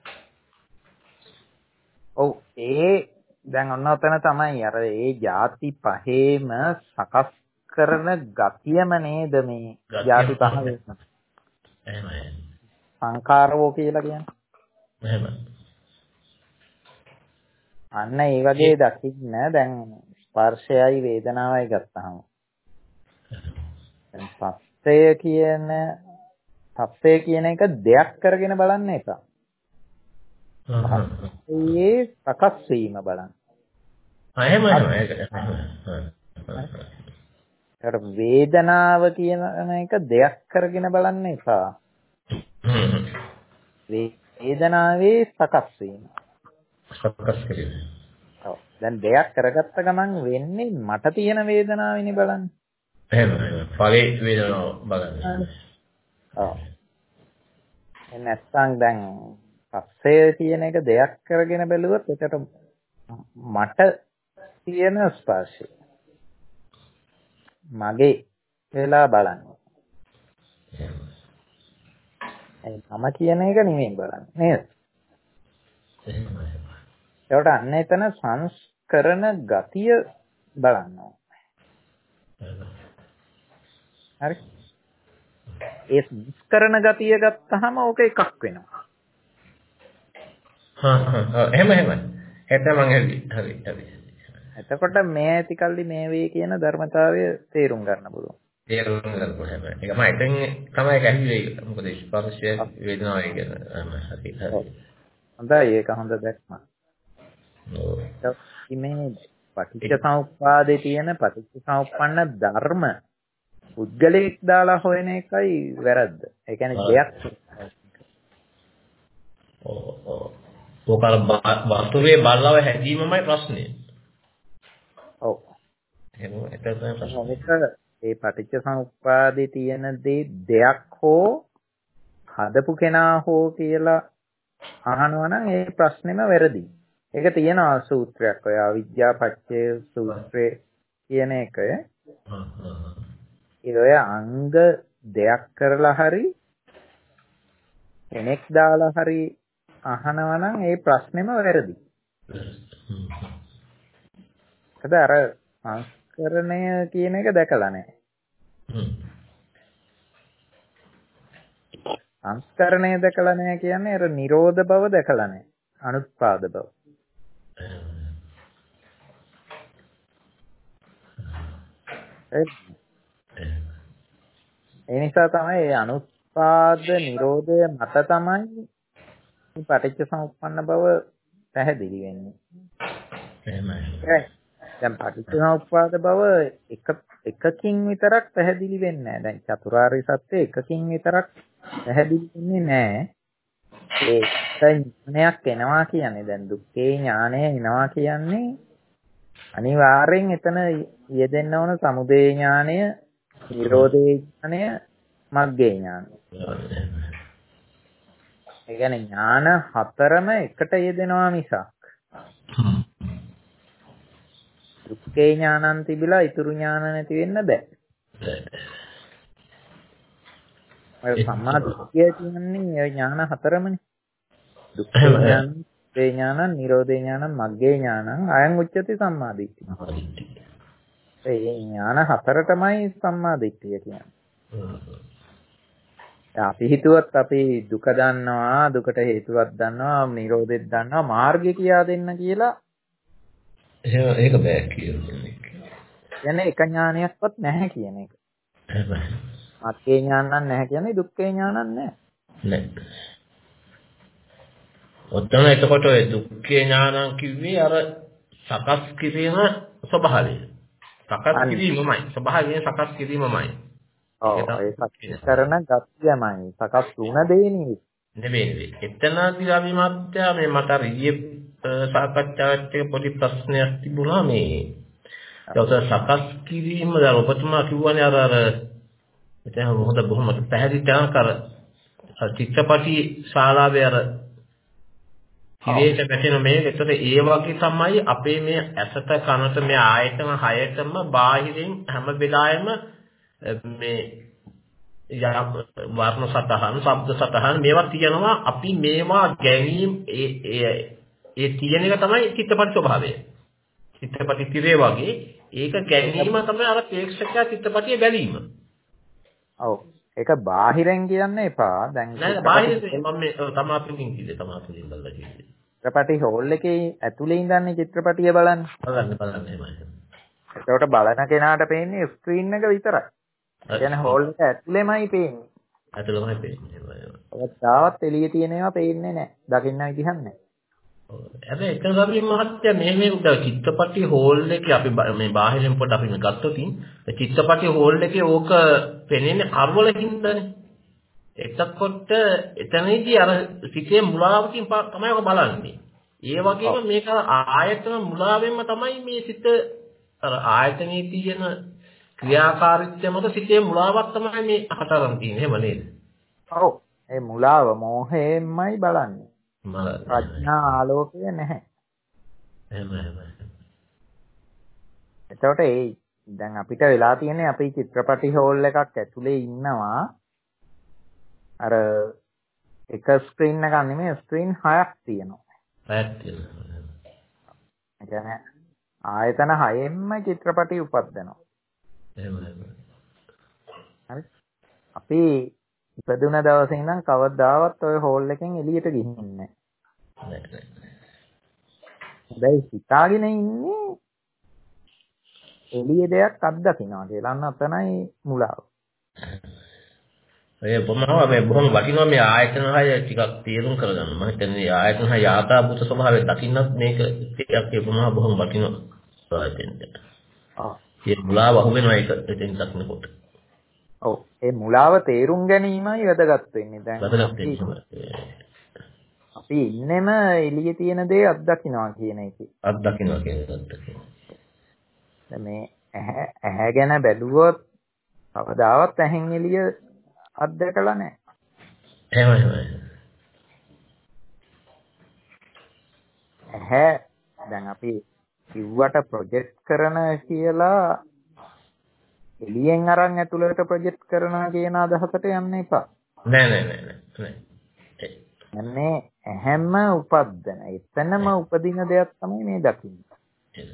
ඔව් ඒ දැන් ඔන්න ඔතන තමයි අර ඒ ಜಾති පහේම සකස් කරන ගතියම නේද මේ ಜಾති පහ වෙන. එහෙමයි. සංකාරෝ කියලා කියන්නේ. එහෙම. අන්න ඒ වගේ දකින්න දැන් ස්පර්ශයයි වේදනාවයි ගත්තාම. දැන් පස්සය කියන පස්සය කියන එක දෙයක් කරගෙන බලන්න එක. ඒ සකස් වීම බලන්න. ආ එහෙම ඒක. ඒකට වේදනාව කියන එක දෙයක් කරගෙන බලන්න එපා. වේදනාවේ සකස් වීම. සකස් කිරීම. ඔව්. දැන් දෙයක් කරගත්ත ගමන් වෙන්නේ මට තියෙන වේදනාවනේ බලන්න. එහෙම එහෙම. ඵලයේ වේදනාව බලන්න. ඔව්. එන්න නැත්නම් දැන් පස්සේ තියෙන එක දෙයක් කරගෙන බැලුවොත් එතකොට මට තියෙන ස්පර්ශය මගේ වෙලා බලන්න. ඒ මම කියන එක නෙමෙයි බලන්නේ නේද? ඒකට අන්න එතන සංස්කරණ ගතිය බලන්න ඕනේ. හරි. ඒ සංස්කරණ ගතිය ගත්තාම ඕක එකක් වෙනවා. හා හා එහෙම එහෙම. එතන මං හරි හරි හරි. එතකොට මේ ඇතිකල්ලි මේ වේ කියන ධර්මතාවය තේරුම් ගන්න පුළුවන්. තේරුම් ගන්න පුළුවන්. ඒක මම එතෙන් තමයි කැහිවේ. මොකද ස්පර්ශය වේදනාවයි කියන හරි හරි. හොඳයි ඒක හොඳ දැක්මක්. ඔව්. මේ පටිච්චසමුප්පාදේ තියෙන පටිච්චසමුප්පන්න ධර්ම පුද්ගලෙක් දාලා හොයන එකයි වැරද්ද. ඒ කියන්නේ දෙයක්. ඔව් ඔව්. ඔකල වස්තුවේ බලව හැදීමමයි ප්‍රශ්නේ. ඔව්. එහෙනම් ඒක තමයි ප්‍රශ්නේ. ඒ පටිච්චසමුප්පාදේ තියෙන දේ දෙයක් හෝ හදපු කෙනා හෝ කියලා අහනවා නම් ඒ ප්‍රශ්නේම වැරදි. ඒක තියෙනවා සූත්‍රයක් ඔය අවිද්‍යාපච්චය සූත්‍රය කියන එක. ඒ ඔය අංග දෙයක් කරලා හරි කෙනෙක් දාලා හරි අහනවා නම් ඒ ප්‍රශ්නේම වැරදි. ඒකද අර සංස්කරණය කියන එක දැකලා නැහැ. සංස්කරණය දැකලා නැහැ කියන්නේ අර නිරෝධ බව දැකලා නැහැ. අනුත්පාද බව. ඒ නිසා තමයි මේ අනුත්පාද නිරෝධය මත තමයි පටිච්චසමුප්පන්න බව පැහැදිලි වෙන්නේ. එහෙමයි. දැන් පටිච්චසමුප්පාද බව එක එකකින් විතරක් පැහැදිලි වෙන්නේ නැහැ. දැන් චතුරාර්ය සත්‍ය එකකින් විතරක් පැහැදිලි වෙන්නේ නැහැ. ඒ ඥානයක් එනවා කියන්නේ දැන් දුක්ඛේ ඥානය එනවා කියන්නේ අනිවාර්යෙන් එතන යෙදෙන්න ඕන සමුදය ඥානය, නිරෝධේ ඥානය, මග්ගේ ඥානය. ඒ කියන්නේ ඥාන හතරම එකට යෙදෙනවා මිසක් දුක්ඛේ ඥානන් තිබිලා ඊතුරු ඥාන නැති වෙන්න බෑ. ඔය සම්මා දිට්ඨිය කියන්නේ ඔය ඥාන හතරමනේ. දුක්ඛේ ඥාන, ඒ ඥානං, නිරෝධේ ඥානං, මග්ගේ ඥානං, අයං උච්චති සම්මා දිට්ඨිය. ඒ ඥාන හතරටමයි සම්මා දිට්ඨිය කියන්නේ. අපි හිතුවත් අපි දුක දන්නවා, දුකට හේතුවක් දන්නවා, නිරෝධෙත් දන්නවා, මාර්ගය කියා දෙන්න කියලා. එහෙම ඒක බෑ කියන්නේ. කියන්නේ එක ඥානයක්වත් නැහැ කියන එක. එහෙමයි. මග්ගේ ඥානං නැහැ කියන්නේ දුක්ඛේ ඥානං නැහැ. නෑ. ඔතන එතකොට ඔය දුක්ඛේ ඥානං කිව්වේ අර සකස් කිරීම ස්වභාවය. සකස් කිරීමමයි. ස්වභාවයෙන් සකස් කිරීමමයි. ඔව් ඒ සකස් කරන ගතියමයි. සකස් වුණ දේ නෙවෙයි. නෙවෙයි නෙවෙයි. එතනදී අපි මාත්‍ය මේ මට අර ඊයේ සාකච්ඡාවත් එක පොඩි ප්‍රශ්නයක් තිබුණා මේ. ඒකත් සකස් කිරීම දැන් ඔබතුමා කිව්වනේ අර අර එතන මොකද බොහොම පැහැදිලි තරම් කර චිත්‍රපටි ශාලාවේ අර ඉරේට වැටෙන මේ ඒතර ඒ වගේ තමයි අපේ මේ ඇසට කනට මේ ආයතන හයතම බාහිරින් හැම වෙලාවෙම මේ වර්ණ සතහන්, ශබ්ද සතහන් මේවා තියෙනවා. අපි මේවා ගැනීම ඒ ඒ තියෙන එක තමයි චිත්තපටි ස්වභාවය. චිත්තපටි තිරේ වගේ ඒක ගැනීම තමයි අර ප්‍රේක්ෂකයා චිත්තපටිය බැලීම. ඔව්. ඒක බාහිරෙන් කියන්න එපා. දැන් නෑ බාහිරෙන් මම මේ තමාතුලින් කිව්වේ තමාතුලින් බලලා කිව්වේ. චිත්‍රපටි හෝල් එකේ ඇතුලේ ඉඳන්නේ චිත්‍රපටිය බලන්න. බලන්න බලන්න එහෙමයි. ඒකට බලන කෙනාට පේන්නේ ස්ක්‍රීන් එක විතරයි. ඒ කියන්නේ හෝල් එක ඇතුලේමයි පේන්නේ. ඇතුලේමයි පේන්නේ. ඔය තාවත් එළියේ තියෙන ඒවා පේන්නේ නැහැ. දකින්න විදිහක් නැහැ. ඔව්. හැබැයි එක ගාමින් මහත්තයා මේ මේ චිත්‍රපටි හෝල් එකේ අපි මේ බාහිරින් පොඩ අපි ගත්තොත් චිත්‍රපටි හෝල් එකේ ඕක පේන්නේ කරවල හින්දානේ. එතකොට එතනදී අර සිතේ මුලාවකින් තමයි ඔක බලන්නේ. ඒ වගේම මේක ආයතන මුලාවෙන්ම තමයි මේ සිත අර ආයතනයේ තියෙන ක්‍රියාකාරීත්වය මත සිතේ මුලාවක් තමයි මේ හතරම් තියෙන්නේ. එහෙම නේද? ඔව්. ඒ මුලාව මෝහයෙන්මයි බලන්නේ. ප්‍රඥා ආලෝකය නැහැ. එහෙම එහෙම. එතකොට ඒ දැන් අපිට වෙලා තියෙන්නේ අපි චිත්‍රපටි හෝල් එකක් ඇතුලේ ඉන්නවා. අර එක ස්ක්‍රීන් එකක් නෙමෙයි ස්ක්‍රීන් හයක් තියෙනවා. හයක් තියෙනවා. ඒ කියන්නේ ආයතන හයෙන්ම චිත්‍රපටි උපදිනවා. එහෙමයි. හරි. අපි ඉපදුන දවසේ ඉඳන් කවදාවත් ඔය හෝල් එකෙන් එළියට ගිහින්නේ නැහැ. දැන් හිතාගෙන ඉන්නේ එළිය දෙයක් අත්දකින්නවා කියලා. අන්න අතනයි මුලාව. ඒ බොමනවා මේ බොහොම වටිනවා මේ ආයතන හය ටිකක් තේරුම් කරගන්න. මම හිතන්නේ ආයතන හය ආතාවුත ස්වභාවය දකින්නත් මේක ටිකක් ඒ බොමනවා බොහොම වටිනවා ආයතනට. ආ. ඒ මුලාව අහු වෙනවා ඒක එතෙන් දක්නකොට. ඔව්. ඒ මුලාව තේරුම් ගැනීමයි වැදගත් වෙන්නේ. දැන් වැදගත් වෙන්නේ. අපි ඉන්නෙම එළියේ තියෙන දේ අත්දකින්නවා කියන එකේ. අත්දකින්නවා කියන එක අත්දකින්නවා. දැන් මේ ඇහැ ඇහැ ගැන බැලුවොත් කවදාවත් ඇහෙන් එළිය අත්දකලා නැහැ. එහෙමයි එහෙමයි. ඇහැ දැන් අපි කිව්වට ප්‍රොජෙක්ට් කරන කියලා එළියෙන් අරන් ඇතුළට ප්‍රොජෙක්ට් කරනවා කියන අදහසට යන්න එපා. නෑ නෑ නෑ නෑ. යන්නේ ඇහැම උපද්දන. එතනම උපදින දෙයක් තමයි මේ දකින්නේ.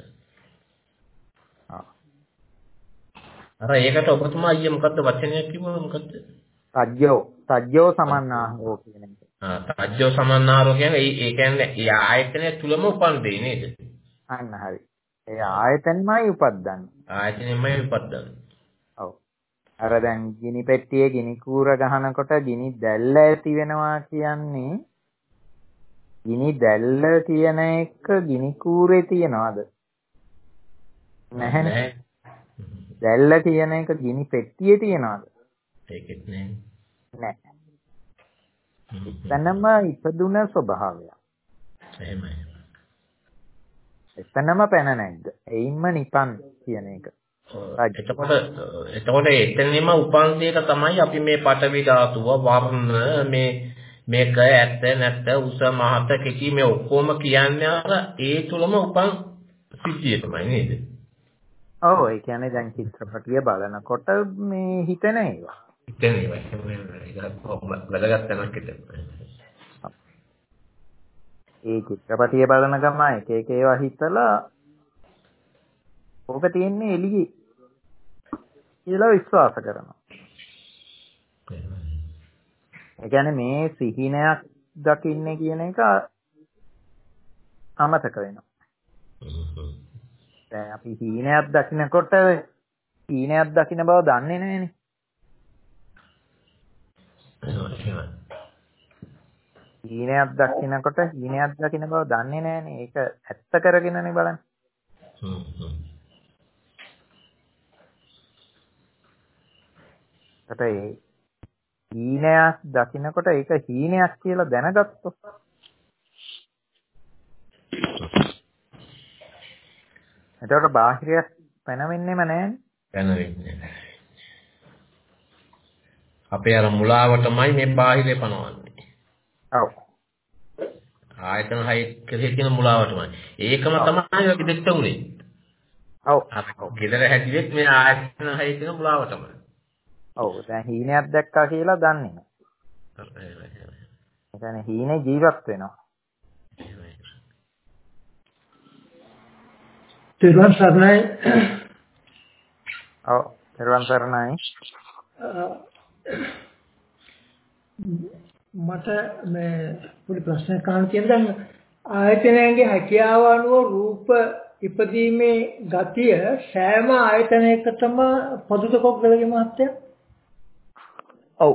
අර ඒකට ඔබතුමා අයියේ මොකද්ද වචනයක් කිව්වද මොකද්ද? සජ්ජෝ සජ්ජෝ සමන්නාහෝ කියන එක. ආ සජ්ජෝ සමන්නාහෝ කියන්නේ ඒ කියන්නේ ඒ ආයතනය තුලම උපන් දෙයි නේද? අන්න හරි. ඒ ආයතනමයි උපද්දන්නේ. ආයතනෙමයි උපද්දන්නේ. ඔව්. අර දැන් ගිනි පෙට්ටියේ ගිනි කූර ගහනකොට ගිනි දැල්ල ඇති වෙනවා කියන්නේ ගිනි දැල්ල කියන එක ගිනි කූරේ තියනවාද? නැහැ. දැල්ල කියන එක ගිනි පෙට්ටියේ තියනවාද? ඒකෙත් නෑ. නෑ. එතනම ඉපදුන ස්වභාවය. එහෙමයි. එතනම පැන නැග්ග. එයින්ම නිපන් කියන එක. එතකොට එතකොට එතනම උපන් දෙයක තමයි අපි මේ පඨවි ධාතුව වර්ණ මේ මේක ඇත්ත නැත්ත උස මහත කෙටි මේ ඔක්කොම කියන්නේ අර ඒ තුලම උපන් සිද්ධිය තමයි නේද? ඔව් ඒ කියන්නේ දැන් චිත්‍රපටිය බලනකොට මේ හිතෙන ඒවා. හිතෙන ඒවා. ඒක කොහොමද වැදගත් වෙනක් හිතෙන්නේ. ඒ චිත්‍රපටිය බලන ගම එක එක ඒවා හිතලා ඕක තියෙන්නේ එළියේ කියලා විශ්වාස කරනවා. ඒ කියන්නේ මේ සිහිනයක් දකින්නේ කියන එක අමතක වෙනවා. දැන් අපි හීනයක් දකින්නකොට හීනයක් දකින්න බව දන්නේ නැහැනේ. හීනයක් දකින්නකොට හීනයක් දකින්න බව දන්නේ නැහැනේ. ඒක ඇත්ත කරගෙනනේ බලන්නේ. හ්ම් හ්ම්. ඒ හීනයක් දකින්නකොට ඒක හීනයක් කියලා දැනගත්තොත් එතකොට බාහිරයක් පැනවෙන්නේම නැහැනේ. පැනවෙන්නේ නැහැ. අපේ අර මුලාවටමයි මේ බාහිරේ පනවන්නේ. ඔව්. ආයතන හය කෙරෙහි තියෙන මුලාවටමයි. ඒකම තමයි ඔය දෙක්ට උනේ. ඔව්. ගෙදර හැදිවෙත් මේ ආයතන හය තියෙන මුලාවටමයි. ඔව්. දැන් හීනයක් දැක්කා කියලා දන්නේ නැහැ. ඒ කියන්නේ හීනේ ජීවත් වෙනවා. තිරුවන් සරණයි. ඔව්. තිරුවන් සරණයි. මට මේ පොඩි ප්‍රශ්නයක් අහන්න තියෙනවා. දැන් ආයතනයන්ගේ හැකියාව අනුව රූප ඉපදීමේ ගතිය සෑම ආයතනයකටම පොදුද කොග්ගලගේ මහත්තයා? ඔව්.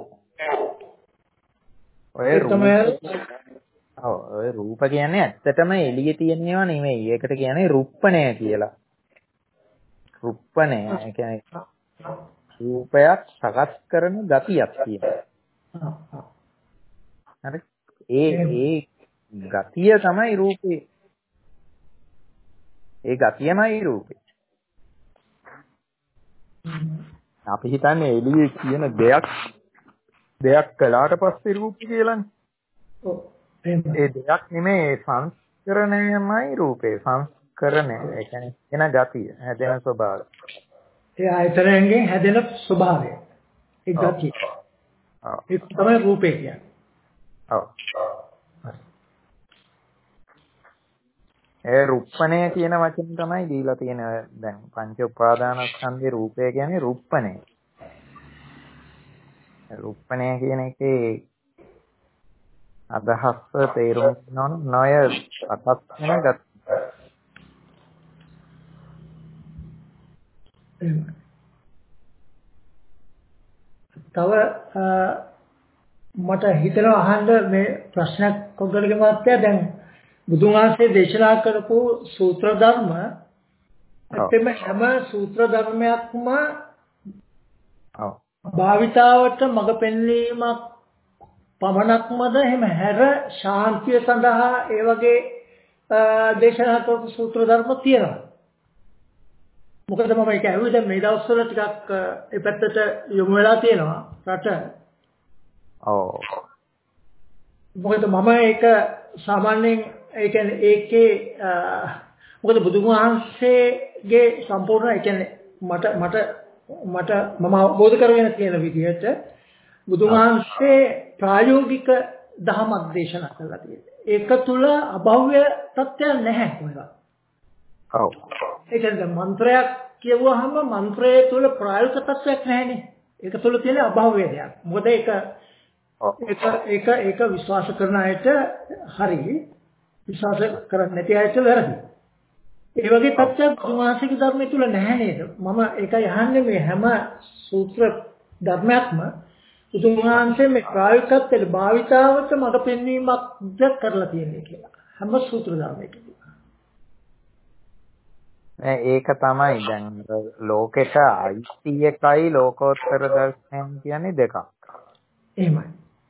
ඔය රූප ඔව් ඔය රූප කියන්නේ ඇත්තටම එළියේ තියෙන ඒවා නෙමෙයි. ඒකට කියන්නේ රුප්පණය කියලා. රුප්පණය ඒ කියන්නේ රූපයක් සකස් කරන ගතියක් තියෙනවා. හරි. ඒ ඒ ගතිය තමයි රූපේ. ඒ ගතියමයි රූපේ. අපි හිතන්නේ එළියේ කියන දෙයක් දෙයක් කළාට පස්සේ රූපය කියලානේ. ඔව්. ඒ දෙයක් නෙමෙයි සංස්කරණයමයි රූපේ. කරන ඒ කියන්නේ එන ගතිය හැදෙන ස්වභාවය. ඒ ආයතනයෙන් හැදෙන ස්වභාවය. ඒ ගතිය. ඔව්. ඒක තමයි රූපේ කියන්නේ. ඔව්. ඒ රුප්පණය කියන වචනේ තමයි දීලා තියෙන දැන් පංච උපාදානස්කන්ධේ රූපය කියන්නේ රුප්පණය. රුප්පණය කියන එකේ අදහස් තේරුම් ගන්න නොය අතත් වෙන ගත. තව මට හිතෙනවා අහන්න මේ ප්‍රශ්නයක් කොගලගේ මාත්‍යා දැන් බුදුන් වහන්සේ දේශනා කරපු සූත්‍ර ධර්ම ඇත්තම හැම සූත්‍ර ධර්මයක්ම ඔව් භාවිතාවට මඟ පෙන්වීමක් පමණක්මද එහෙම හැර ශාන්තිය සඳහා ඒ වගේ දේශනා කරපු සූත්‍ර ධර්ම තියෙනවා. මොකද මම ඒක ඇහුවේ දැන් මේ දවස්වල ටිකක් ඒ පැත්තට යොමු වෙලා තියෙනවා රට. ඔව්. මොකද මම ඒක සාමාන්‍යයෙන් ඒ කියන්නේ ඒකේ මොකද බුදුන් වහන්සේගේ සම්පූර්ණ ඒ කියන්නේ මට මට මට මම අවබෝධ කරගෙන තියෙන විදිහට බුදුන් වහන්සේ ප්‍රායෝගික ධර්මයක් දේශනා කළා තියෙනවා. ඒක තුල අභව්‍ය තත්ත්වයක් නැහැ කොහෙවත්. ඔව්. ඒ කියන්නේ මන්ත්‍රයක් කියවුවාම මන්ත්‍රයේ තුල ප්‍රායෝගික තත්ත්වයක් නැහැනේ. ඒක තුල තියෙන අභව්‍ය දෙයක්. මොකද ඒක ඒක ඒක ඒක විශ්වාස කරන අයට හරි විශ්වාස කරන්නේ නැති අයට වැරදි. ඒ වගේ තත්ත්වයක් බුදුමාසික ධර්මයේ තුල නැහැ නේද? මම ඒකයි අහන්නේ මේ හැම සූත්‍ර ධර්මයක්ම බුදුමාංශයේ මේ ප්‍රායෝගිකත්වයට භාවිතාවට මඟ පෙන්වීමක්ද කරලා තියෙන්නේ කියලා. හැම සූත්‍ර ධර්මයකම. ඒක තමයි දැන් ලෝකෙට අයිති එකයි ලෝකෝත්තර දර්ශනය කියන්නේ දෙකක්. එහෙමයි.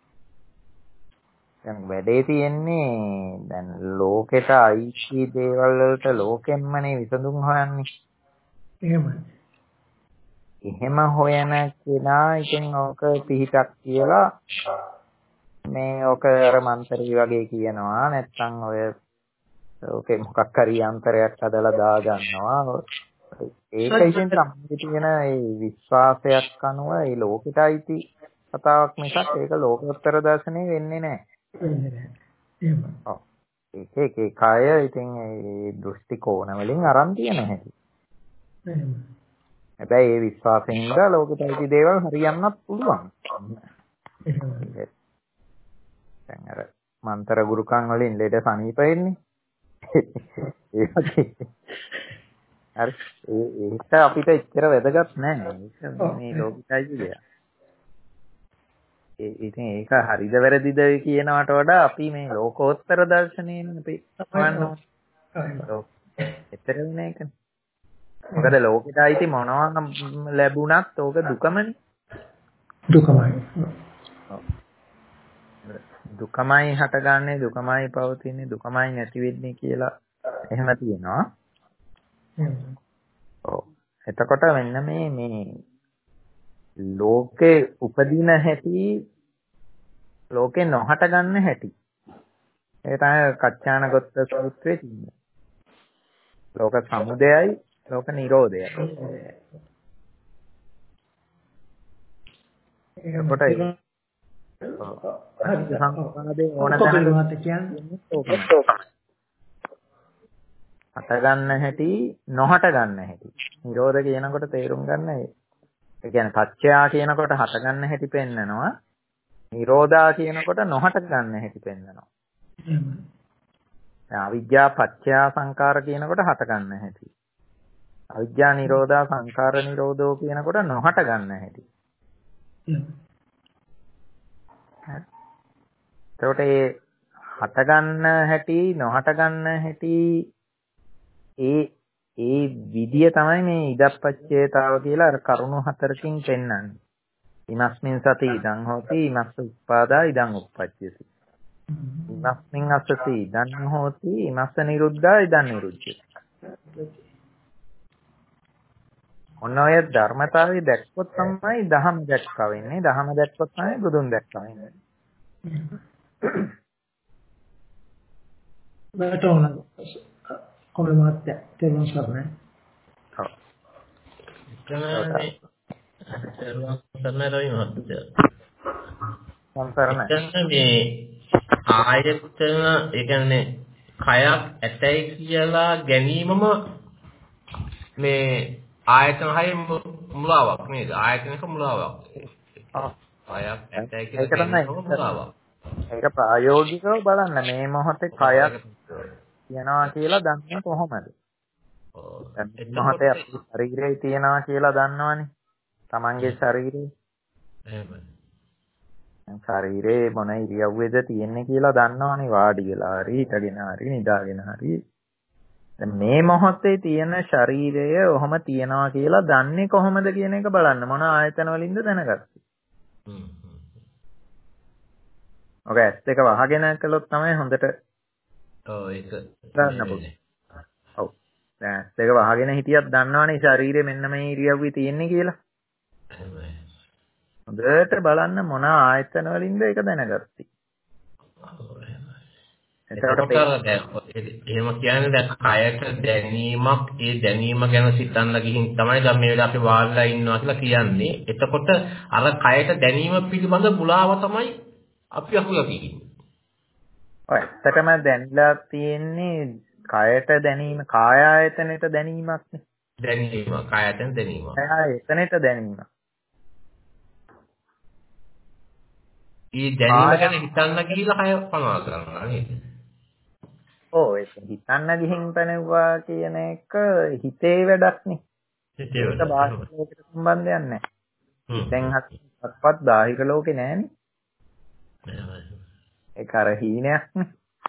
දැන් වැඩේ තියෙන්නේ දැන් ලෝකෙට අයිති දේවල් වලට ලෝකෙම්මනේ විසඳුම් හොයන්නේ. එහෙමයි. එහෙම හොයන කෙනා ඉතින් ඕක පිහිටක් කියලා මේ ඕක අර මන්තරී වගේ කියනවා නැත්නම් ඔය ඕකේ මොකක් හරි යන්ත්‍රයක් හදලා දා ගන්නවා. ඒක ඉතින් තමයි තියෙන ඒ විශ්වාසයක් අනුව ඒ ලෝකෙට අයිති කතාවක් මිසක් ඒක ලෝකෝත්තර දර්ශනේ වෙන්නේ නැහැ. ඔව්. ඒක ඒකේ කය ඉතින් ඒ දෘෂ්ටි කෝණ වලින් අරන් තියෙන හැටි. හැබැයි ඒ විශ්වාසයෙන් ඉඳලා ලෝකෙට අයිති දේවල් හරියන්නත් පුළුවන්. දැන් අර මන්තර ගුරුකම් වලින් ලෙඩ සනීප වෙන්නේ. ඒ වගේ. හරි ඒක අපිට එච්චර වැදගත් නෑ. ඒක මේ ලෝකෙට අයිති දෙයක්. ඒ ඉතින් ඒක හරිද වැරදිද කියනවට වඩා අපි මේ ලෝකෝත්තර දර්ශනයෙන් අපි හොයනවා. එතර වෙන එකනේ. මොකද ලෝකෙට අයිති මොනවා ලැබුණත් ඕක දුකමනේ. දුකමයි. දුකමයි හටගන්නේ දුකමයි පවතින්නේ දුකමයි නැති වෙන්නේ කියලා එහෙම තියෙනවා. ඔව්. එතකොට මෙන්න මේ මේ ලෝකේ උපදින හැටි ලෝකේ නොහට ගන්න හැටි. ඒ තමයි කච්චානගොත්ත සූත්‍රයේ තියෙන්නේ. ලෝක සමුදයයි ලෝක නිරෝධයයි. එතකොට හරි සංවාදේ ඕන තැනකට කියන්නේ හට ගන්න හැටි නොහට ගන්න හැටි. නිරෝධ කියනකොට තේරුම් ගන්න ඒ කියන්නේ පච්චයා කියනකොට හට ගන්න හැටි පෙන්නනවා. නිරෝධා කියනකොට නොහට ගන්න හැටි පෙන්නනවා. දැන් අවිද්‍යා පච්චයා සංකාර කියනකොට හට ගන්න හැටි. අවිද්‍යා නිරෝධා සංකාර නිරෝධෝ කියනකොට නොහට ගන්න හැටි. එතකොට ඒ හට ගන්න හැටි නොහට ගන්න හැටි ඒ ඒ විදිය තමයි මේ ඉදප්පච්චේතාව කියලා අර කරුණු හතරකින් පෙන්වන්නේ. ඉමස්මින් සති ඉදං හෝති ඉමස්ස උප්පාදා ඉදං උප්පච්චයති. ඉමස්මින් අස්සති ඉදං හෝති ඉමස්ස නිරුද්ධා ඉදං නිරුද්ධති. ඔන්න ඔය ධර්මතාවය දැක්කොත් තමයි දහම දැක්කා වෙන්නේ. දහම දැක්කොත් තමයි බුදුන් දැක්කා වෙන්නේ. කොමල මහත්තයා තේරුම් ගන්නයි. ඔව්. එතනනේ තේරුම් ගන්න රවි මහත්තයා. සම්පූර්ණයි. එතන මේ ආයතන ඒ කියන්නේ කයක් ඇතයි කියලා ගැනීමම මේ ආයතන හයේ මුලාවක් නේද? ආයතනක මුලාවක්. ඔව්. කයක් ඇතයි කියලා ගැනීමම මුලාවක්. ඒක ප්‍රායෝගිකව බලන්න මේ මොහොතේ කයක් තියනවා කියලා දන්නේ කොහොමද? ඔව්. මේ මොහොතේ අපේ ශරීරය තියනවා කියලා දන්නවනේ. Tamange ශරීරය. එහෙමයි. ශරීරේ මොන ඉරියව්වේද තියෙන්නේ කියලා දන්නවනේ වාඩි වෙලා හරි හිටගෙන හරි නිදාගෙන හරි. දැන් මේ මොහොතේ තියෙන ශරීරය ඔහොම තියනවා කියලා දන්නේ කොහොමද කියන එක බලන්න මොන ආයතන වලින්ද දැනගත්තේ. හ්ම්. ඔක ඇස් දෙක වහගෙන කළොත් තමයි හොඳට ඔව් ඒක ගන්න පුළුවන්. ඔව්. දැන් ඇස් දෙක වහගෙන හිටියත් දන්නවනේ ශරීරේ මෙන්න මේ ඉරියව්වේ තියෙන්නේ කියලා. එහෙමයි. හොඳට බලන්න මොන ආයතන වලින්ද ඒක දැනගත්තේ. එතකොට එහෙම කියන්නේ දැන් කයට දැනීමක් ඒ දැනීම ගැන සිතන්න ගිහින් තමයි දැන් මේ වෙලාවේ අපි වාල්ලා ඉන්නවා කියලා කියන්නේ. එතකොට අර කයට දැනීම පිළිබඳ මුලාව තමයි අපි අහුලා තියෙන්නේ. ඔය ඇත්තටම දැනලා තියෙන්නේ කයට දැනීම කාය ආයතනෙට දැනීමක් නේ. දැනීම කාය ආයතන දැනීම. කාය ආයතනෙට දැනීම. ඒ දැනීම ගැන හිතන්න ගිහිල්ලා කය පනවා කරනවා නේද? ඔව් ඒක හිතන්න ගිහින් පැනෙවුවා කියන එක හිතේ වැඩක් නේ. හිතේ වැඩ. ඒක බාහිර ලෝකෙට සම්බන්ධයක් නැහැ. දැන් හත්පත් බාහිර ලෝකේ නැහැනේ. ඒක අර හීනයක් නේ.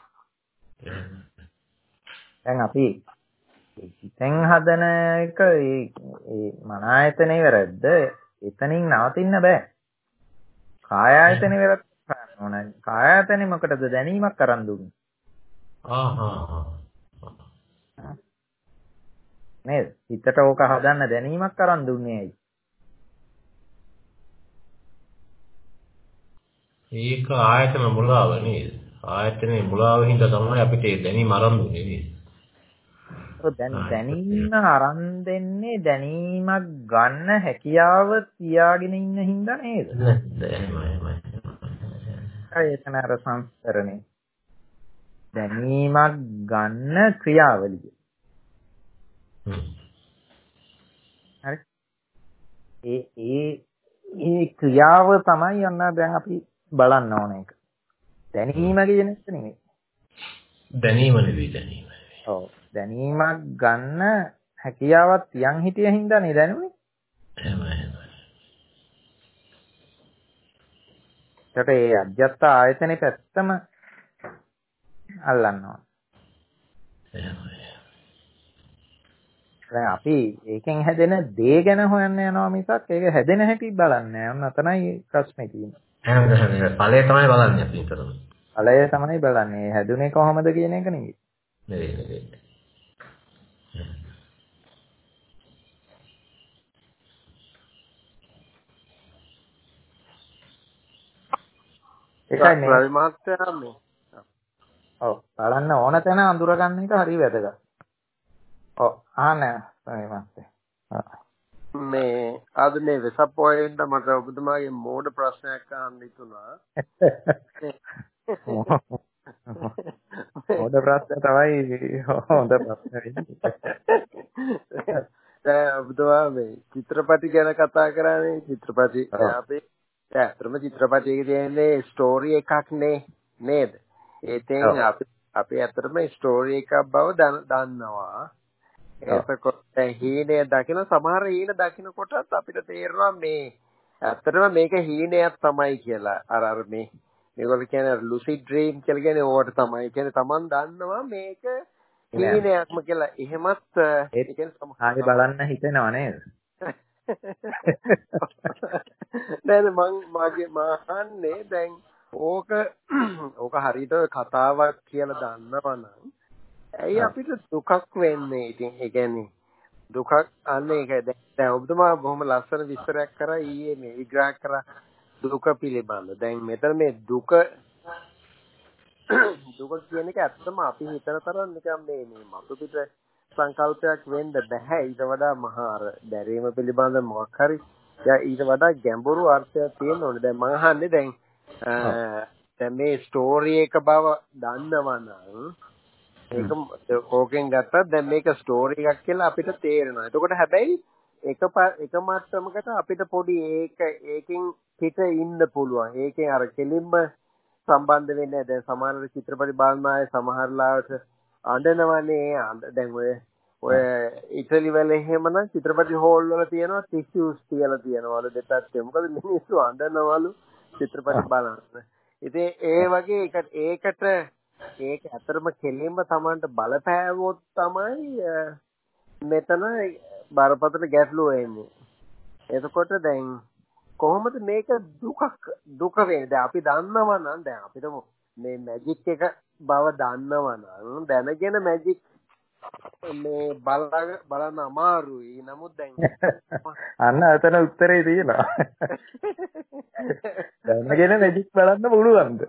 දැන් අපි හිතෙන් හදන එක ඒ ඒ මන ආයතනේ වැරද්ද. එතනින් නවතින්න බෑ. කාය ආයතනේ වැරද්ද කරන්න ඕන. කාය ආයතනේ මොකටද දැනීමක් අරන් දුන්නේ? ආහා. නේද? හිතට ඕක හදන්න දැනීමක් අරන් දුන්නේ ඇයි? ඒක ආයතන මුලාව නේද? ආයතනේ මුලාව හින්දා තමයි අපිට ඒ දැනීම අරන් දුන්නේ නේද? දැන් දැනීම අරන් දෙන්නේ දැනීමක් ගන්න හැකියාව තියාගෙන ඉන්න හින්දා නේද? ආයතන අර සංස්කරණේ දැනීමක් ගන්න ක්‍රියාවලිය. හරි. ඒ ඒ ඒ ක්‍රියාව තමයි යන්න දැන් අපි බලන්න ඕන එක. දැනීම කියන එක නෙමෙයි. දැනීම නෙවෙයි දැනීම. ඔව්. දැනීමක් ගන්න හැකියාවක් තියන් හිටිය හින්දා නේ දැනුනේ. එහෙමයි එහෙමයි. ඒකට ඒ අධ්‍යත්ත ආයතනේ පැත්තම අල්ලන්න ඕන. එහෙමයි. දැන් අපි ඒකෙන් හැදෙන දේ ගැන හොයන්න යනවා මිසක් ඒක හැදෙන හැටි බලන්නේ නැහැ. ඔන්න අතනයි ප්‍රශ්නේ තියෙන්නේ. එහෙමද? ඵලය තමයි බලන්නේ අපි විතරම. ඵලය තමයි බලන්නේ. හැදුනේ කොහොමද කියන එක නෙවෙයි. නෙවෙයි නෙවෙයි. ඒකයි මේ රවි මහත්තයා මේ ඔව් බලන්න ඕන තැන අඳුර ගන්න එක හරි වැදගත්. ඔව් ආන රවි මහත්තයා. මේ අද මේ වෙසක් පොයෙන්ද මට ඔබතුමාගේ මෝඩ ප්‍රශ්නයක් අහන්න ඉතුණා. හොඳ ප්‍රශ්න තමයි හොඳ ප්‍රශ්න වෙන්නේ. දැන් ඔබතුමා මේ චිත්‍රපටි ගැන කතා කරන්නේ චිත්‍රපටි අපි ඇත්තටම චිත්‍රපටියක තියෙන්නේ ස්ටෝරි එකක් නේ නේද? ඒතෙන් අපි අපි ඇත්තටම ස්ටෝරි එකක් බව දන්නවා. එතකොට හීනය දකින සමහර හීන දකිනකොටත් අපිට තේරෙනවා මේ ඇත්තටම මේක හීනයක් තමයි කියලා. අර අර මේ මේගොල්ලෝ කියන්නේ ලුසිඩ් ඩ්‍රීම් කියලා කියන්නේ ඕවට තමයි. කියන්නේ Taman දන්නවා මේක හීනයක්ම කියලා. එහෙමත් ඒ කියන්නේ සමහරවිට බලන්න හිතෙනව නේද? දැන් මං මගේ මහන්නේ දැන් ඕක ඕක හරියට කතාවක් කියලා දන්නවනම් ඇයි අපිට දුකක් වෙන්නේ? ඉතින් ඒ කියන්නේ දුකක් අන්නේ ඒක දැන් ඔබතුමා බොහොම ලස්සන විස්තරයක් කරා ඊයේ මේ විග්‍රහ කරා දුක පිළිබඳ. දැන් මෙතන මේ දුක දුක කියන එක ඇත්තම අපි හිතන තරම් නිකන් මේ මේ මතු පිට සංකල්පයක් වෙන්න බෑ. ඊට වඩා මහා අර දැරීම පිළිබඳ මොකක් හරි ඊට වඩා ගැඹුරු අර්ථයක් තියෙන්න ඕනේ. දැන් මම අහන්නේ දැන් දැන් මේ ස්ටෝරි එක බව දන්නවනම් ඒක ඕකෙන් ගත්තා දැන් මේක ස්ටෝරි එකක් කියලා අපිට තේරෙනවා. එතකොට හැබැයි එක එක මට්ටමකට අපිට පොඩි ඒක ඒකෙන් පිට ඉන්න පුළුවන්. ඒකෙන් අර කෙලින්ම සම්බන්ධ වෙන්නේ දැන් සමහර චිත්‍රපටි බලනාය සමහර ලාවට අඬනවනේ. දැන් ඔය ඔය ඉටලි වල එහෙමනම් චිත්‍රපටි හෝල් වල තියෙනවා ටිෂුස් තියලා තියෙනවලු දෙපැත්තේ. මොකද මිනිස්සු අඬනවලු චිත්‍රපටි බලන්න. ඉතින් ඒ වගේ ඒකට ඒකට ඒක ඇත්තටම කෙලින්ම Tamanට බලපෑවොත් තමයි මෙතන බරපතල ගැටලුව එන්නේ. එතකොට දැන් කොහොමද මේක දුකක් දුක වෙන්නේ? දැන් අපි දන්නවා නම් දැන් අපිට මේ මැජික් එක බව දන්නවා නම් දැනගෙන මැජික් මේ බලන බලන්න අමාරුයි. නමුත් දැන් අන්න අතන උත්තරේ තියෙනවා. දැනගෙන මැජික් බලන්න පුළුවන්ද?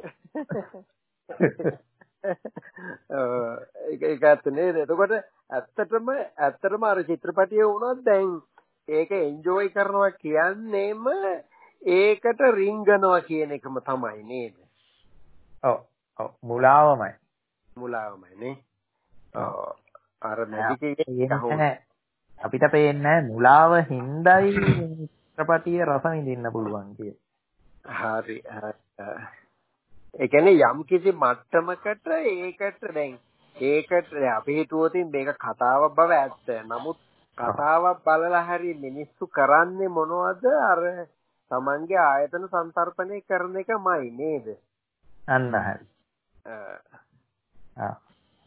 ඒක ඒක ඇත්ත නේද? එතකොට ඇත්තටම ඇත්තටම අර චිත්‍රපටිය වුණත් දැන් ඒක එන්ජොයි කරනවා කියන්නේම ඒකට රිංගනවා කියන එකම තමයි නේද? ඔව් ඔව් මුලාවමයි. මුලාවමයි නේ. ඔව් අර මැජික් එක අපිට පේන්නේ මුලාව හින්දායි චිත්‍රපටිය රස විඳින්න පුළුවන් කිය. හරි. ඒ කියන්නේ යම් කිසි මට්ටමකට ඒකට දැන් ඒකට අපි හිතුවොත් මේක කතාවක් බව ඇත්ත. නමුත් කතාවක් බලලා හරි මිනිස්සු කරන්නේ මොනවද? අර Tamange ආයතන සංතරපණය කරන එකමයි නේද? අන්න හරි. ආ.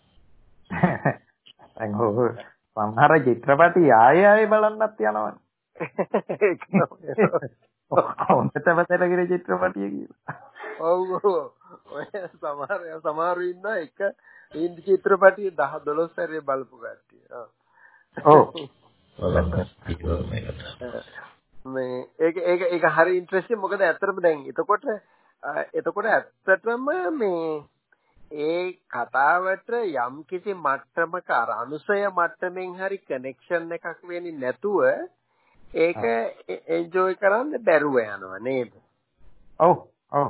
දැන් හො සමහර චිත්‍රපටි ආයෙ ආයෙ බලන්නත් යනවනේ. ඒක තමයි. කොහොමද තවතර චිත්‍රපටිය කියලා. ඔව් ඔය සමහර සමහරු ඉන්න එක ඉන්දි චිත්‍රපටිය දහ දොළොස් සැරේ බලපු කට්ටිය. ඔව්. මේ ඒක ඒක ඒක හරි ඉන්ට්‍රෙස්ටිං. මොකද ඇත්තටම දැන් එතකොට එතකොට ඇත්තටම මේ ඒ කතාවට යම් කිසි මට්ටමක අර අනුසය මට්ටමින් හරි කනෙක්ෂන් එකක් වෙන්නේ නැතුව ඒක එන්ජොයි කරන්න බැරුව යනවා නේද? ඔව් ඔව්.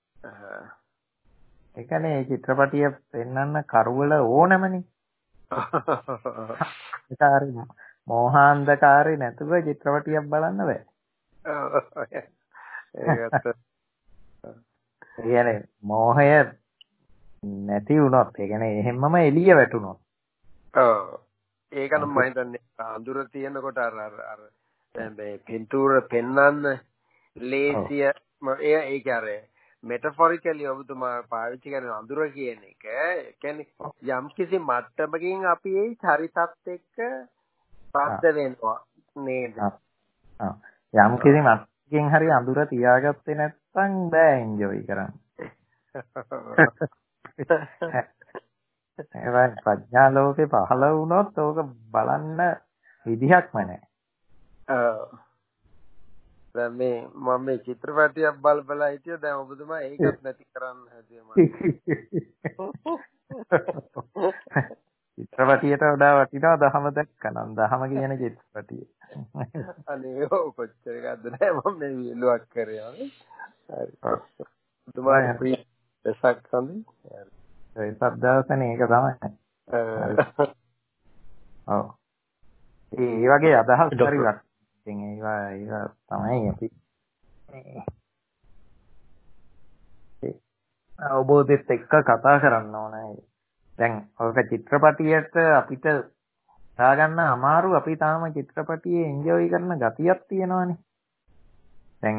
ඒ කියන්නේ චිත්‍රපටිය පෙන්වන්න කරුවල ඕනමනේ. ඒක හරි මෝහාන්ධකාරේ නැතුව චිත්‍රපටියක් බලන්න බෑ. ඒකත් ඒ කියන්නේ මෝහය නැති වුණොත් ඒ කියන්නේ එහෙම්මම එළිය වැටුණොත්. ඔව්. ඒක නම් මම හිතන්නේ අඳුර තියෙනකොට අර අර අර මේ පින්තූර පෙන්වන්න ලේසිය ඒ ඒක අර මෙටෆොරිකලි ඔබතුමා පාවිච්චි කරන අඳුර කියන එක ඒ කියන්නේ යම් කිසි මට්ටමකින් අපි ඒ චරිතත් එක්ක පස්ස වෙනවා නේද? ආ යම් කිසි මට්ටමකින් හරි අඳුර තියාගත්තේ නැත්නම් බෑ එන්ජොයි කරන්න. ඒ ප්‍රඥා ලෝකේ පහළ වුණොත් ඕක බලන්න විදිහක්ම නැහැ. ඔව්. දැන් මේ මම මේ චිත්‍රපටියක් බල බල හිටියා දැන් ඔබතුමා ඒකත් නැති කරන්න හැදුවා මම. චිත්‍රපටියට වඩා වටිනවා දහම දැක්කනම් දහම කියන චිත්‍රපටිය. අනේ ඔව් කොච්චර එකක්ද නෑ මම මේ විලුවක් කරේ. හරි. ඔබතුමා හැපි දසක් සම්දි. ඒ සද්දාසනේ ඒක තමයි. ඔව්. ඒ වගේ අදහස් හරි වත්. ඉතින් ඒවා ඒවා තමයි අපි අවබෝධයත් එක්ක කතා කරන්න ඕනේ. දැන් ඔක චිත්‍රපටියට අපිට දාගන්න අමාරු අපි තාම චිත්‍රපටියේ එන්ජොයි කරන ගතියක් තියෙනවානේ. දැන්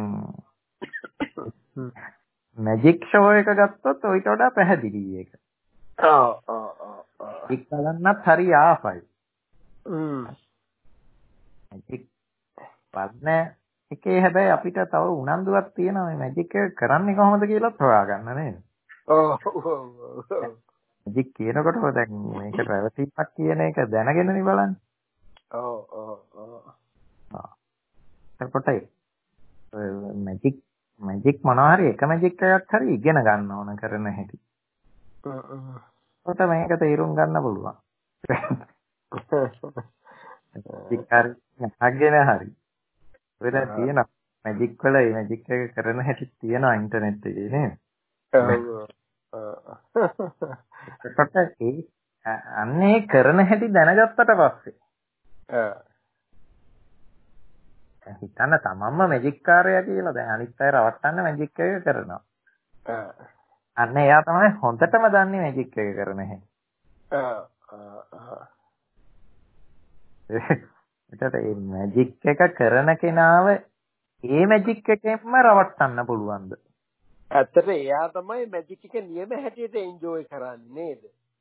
මැජික් ෂෝ එක ගත්තොත් ඔයිට වඩා පැහැදිලි ඒක. ඔව් ඔව් ඔව්. ඒක බලන්නත් හරි ආසයි. හ්ම්. මැජික් පස්න එකේ හැබැයි අපිට තව උනන්දුවක් තියෙනවා මේ මැජික් එක කරන්නේ කොහොමද කියලාත් හොයාගන්න නේද? ඔව් ඔව්. මැජික් කියනකොට දැන් මේක රැවටීමක් කියන එක දැනගෙනනේ බලන්නේ. ඔව් ඔව් ඔව්. ආ. එතකොට මැජික් මැජික් මොනවා හරි එක මැජික් එකක් හරි ඉගෙන ගන්න ඕන කරන හැටි. කොට මේක තේරුම් ගන්න පුළුවන්. විකාර නැගගෙන හරි. වෙන තියෙන මැජික් වල මේ මැජික් එක කරන හැටි තියෙනවා ඉන්ටර්නෙට් එකේ නේද? ඔව්. ඒ අන්නේ කරන හැටි දැනගත්තට පස්සේ හිතන්න තමන්ම මැජික් කාර්යය කියලා දැන් අනිත් අය රවට්ටන්න මැජික් එක කරනවා. අන්න එයා තමයි හොඳටම දන්නේ මැජික් එක කරන හැටි. එතකොට මේ මැජික් එක කරන කෙනාව ඒ මැජික් එකෙන්ම රවට්ටන්න පුළුවන්ද? ඇත්තට එයා තමයි මැජික් එක නියම හැටියට එන්ජොයි කරන්නේ නේද?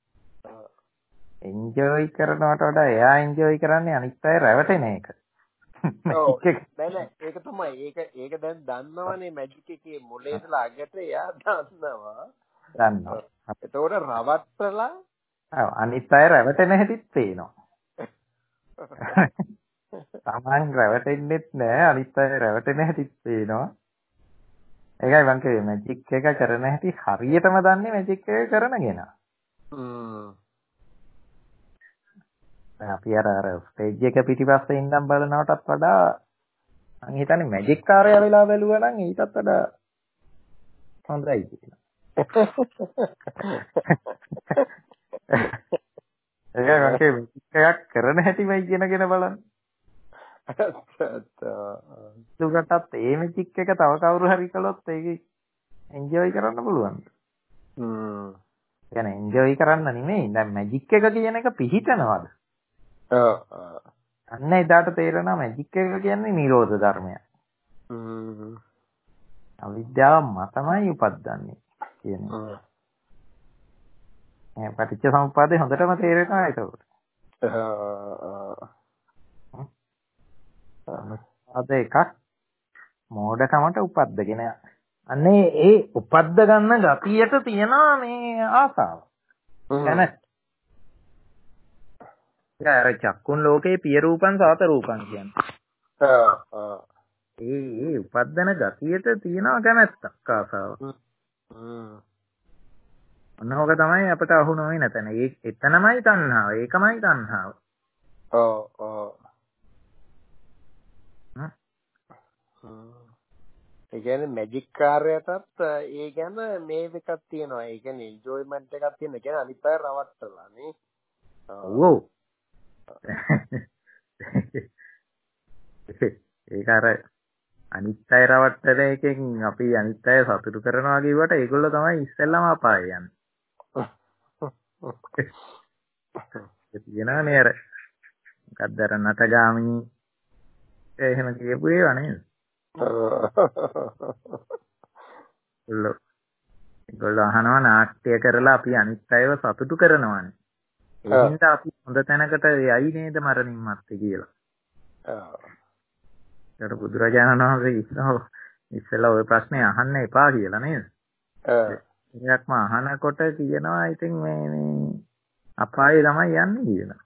එන්ජොයි කරනවට වඩා එයා එන්ජොයි කරන්නේ අනිත් අය රැවටෙන එක. ඔව් නෑ නෑ ඒක තමයි ඒක ඒක දැන් දන්නවනේ මැජික් එකේ මුල ඉඳලා අගට එයා දන්නවා. දන්නවා. එතකොට රවට්ටලා ඔව් අනිත් අය රැවටෙන හැටිත් පේනවා. තමන් රැවටෙන්නෙත් නෑ අනිත් අය රැවටෙන හැටිත් පේනවා. ඒකයි මං කිව්වේ මැජික් එක කරන හැටි හරියටම දන්නේ මැජික් එක කරන කෙනා. හ්ම්. අපි අර අර ස්ටේජ් එක පිටිපස්සේ ඉඳන් බලනවටත් වඩා මං හිතන්නේ මැජික් කාර්යය වෙලා බැලුවා නම් ඊටත් වඩා හොඳයි කියලා. ඒකයි මං කිව්වේ මැජික් එකක් කරන හැටිමයි ඉගෙනගෙන බලන්න. දුකටත් ඒ මැජික් එක තව කවුරු හරි කළොත් ඒක එන්ජොයි කරන්න පුළුවන්. හ්ම්. يعني එන්ජොයි කරන්න නෙමෙයි. දැන් මැජික් එක කියන එක පිහිටනවාද? ඔව්. අන්න එදාට තේරෙනවා මැජික් එක කියන්නේ නිරෝධ ධර්මයක්. හ්ම්. අවිද්‍යාව මතමයි උපද්දන්නේ කියන්නේ. මේ පටිච්ච සමුප්පාදේ හොඳටම තේරෙනවා ඒක. අද එකක් මෝඩකමට උපද්දගෙන අන්නේ ඒ උපද්ද ගන්න ගතියට තියෙනවා මේ ආසාව. يعني අර චක්කුන් ලෝකේ පිය රූපං සාත රූපං කියන්නේ. ආ ආ ඒ ඒ උපද්දන ගතියට තියෙනවා කැමැත්තක් ආසාව. හ්ම්. ඔන්නෝක තමයි අපට අහු නොවේ නැතන. ඒ එතනමයි තණ්හාව. ඒකමයි තණ්හාව. ඔව් ඔව්. ඒ කියන්නේ මැජික් කාර්යයටත් ඒ ගැන මේ එකක් තියෙනවා. ඒ කියන්නේ එන්ජොයිමන්ට් එකක් තියෙන. ඒ කියන්නේ අනිත් අය රවට්ටලා නේ. ඔව්. ඒක අර අනිත් අය රවට්ටන එකෙන් අපි අනිත් අය සතුටු කරනවා කියුවට ඒගොල්ලෝ තමයි ඉස්සෙල්ලාම අපාය යන්නේ. ඒ කියනනේ අර මොකක්ද අර නටගාමිනී එහෙම කියපු ඒවා නේද? ඔව්. ඒගොල්ලෝ අහනවා නාට්‍ය කරලා අපි අනිත් අයව සතුටු කරනවානේ. ඒ හින්දා අපි හොඳ තැනකට යයි නේද මරණින් මත්තේ කියලා. ඔව්. ඒකට බුදුරජාණන් වහන්සේ ඉස්සෝ ඉස්සෙල්ලා ওই ප්‍රශ්නේ අහන්න එපා කියලා නේද? ඔව්. ඒකක්ම අහනකොට කියනවා ඉතින් මේ මේ අපායේ තමයි යන්නේ කියලා.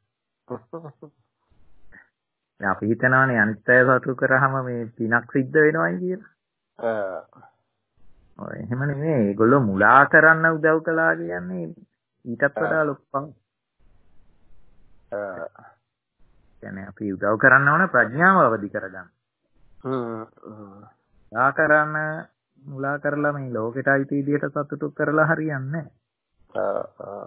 දැන් අපි හිතනවානේ අනිත් අය සතුටු කරාම මේ පිනක් සිද්ධ වෙනවයි කියලා. ආ. ඔය එහෙම නෙමෙයි. ඒගොල්ලෝ මුලා කරන්න උදව් කළා කියන්නේ ඊටත් වඩා ලොකු පවක්. ආ. කියන්නේ අපි උදව් කරන්න ඕන ප්‍රඥාව අවදි කරගන්න. හ්ම් හ්ම්. මුලා කරන්න මුලා කරලා මේ ලෝකෙට අයිති විදියට සතුටු කරලා හරියන්නේ ආ ආ.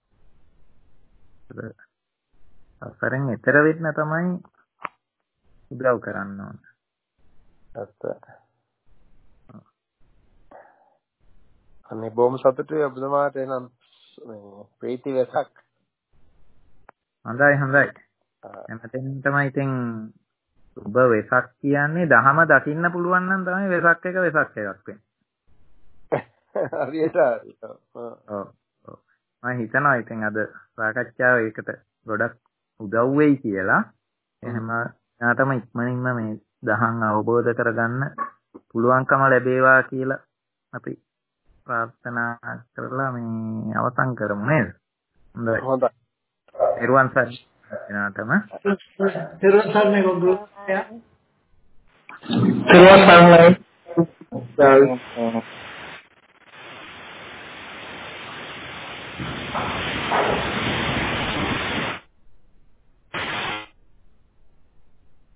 අසරෙන් ඈතර වෙන්න තමයි උදව් කරන්න ඕන. ඇත්ත. අනේ බොහොම සතුටුයි ඔබතුමාට එනම් මේ ප්‍රීති වෙසක්. හොඳයි හොඳයි. එමෙතෙන් තමයි ඉතින් ඔබ වෙසක් කියන්නේ දහම දකින්න පුළුවන් නම් තමයි වෙසක් එක වෙසක් එකක් වෙන්නේ. හරියට හරි. ඔව්. ඔව්. මම හිතනවා ඉතින් අද සාකච්ඡාව ඒකට ගොඩක් උදව් වෙයි කියලා. එහෙම යාටම ඉක්මනින්ම මේ දහම් අවබෝධ කරගන්න පුළුවන්කම ලැබේවා කියලා අපි ප්‍රාර්ථනා කරලා මේ අවසන් කරමු නේද? හොඳයි. හොඳයි. නිර්වාණ සරණයි. එනාටම නිර්වාණ සරණයි ගොඩක්. නිර්වාණ සරණයි.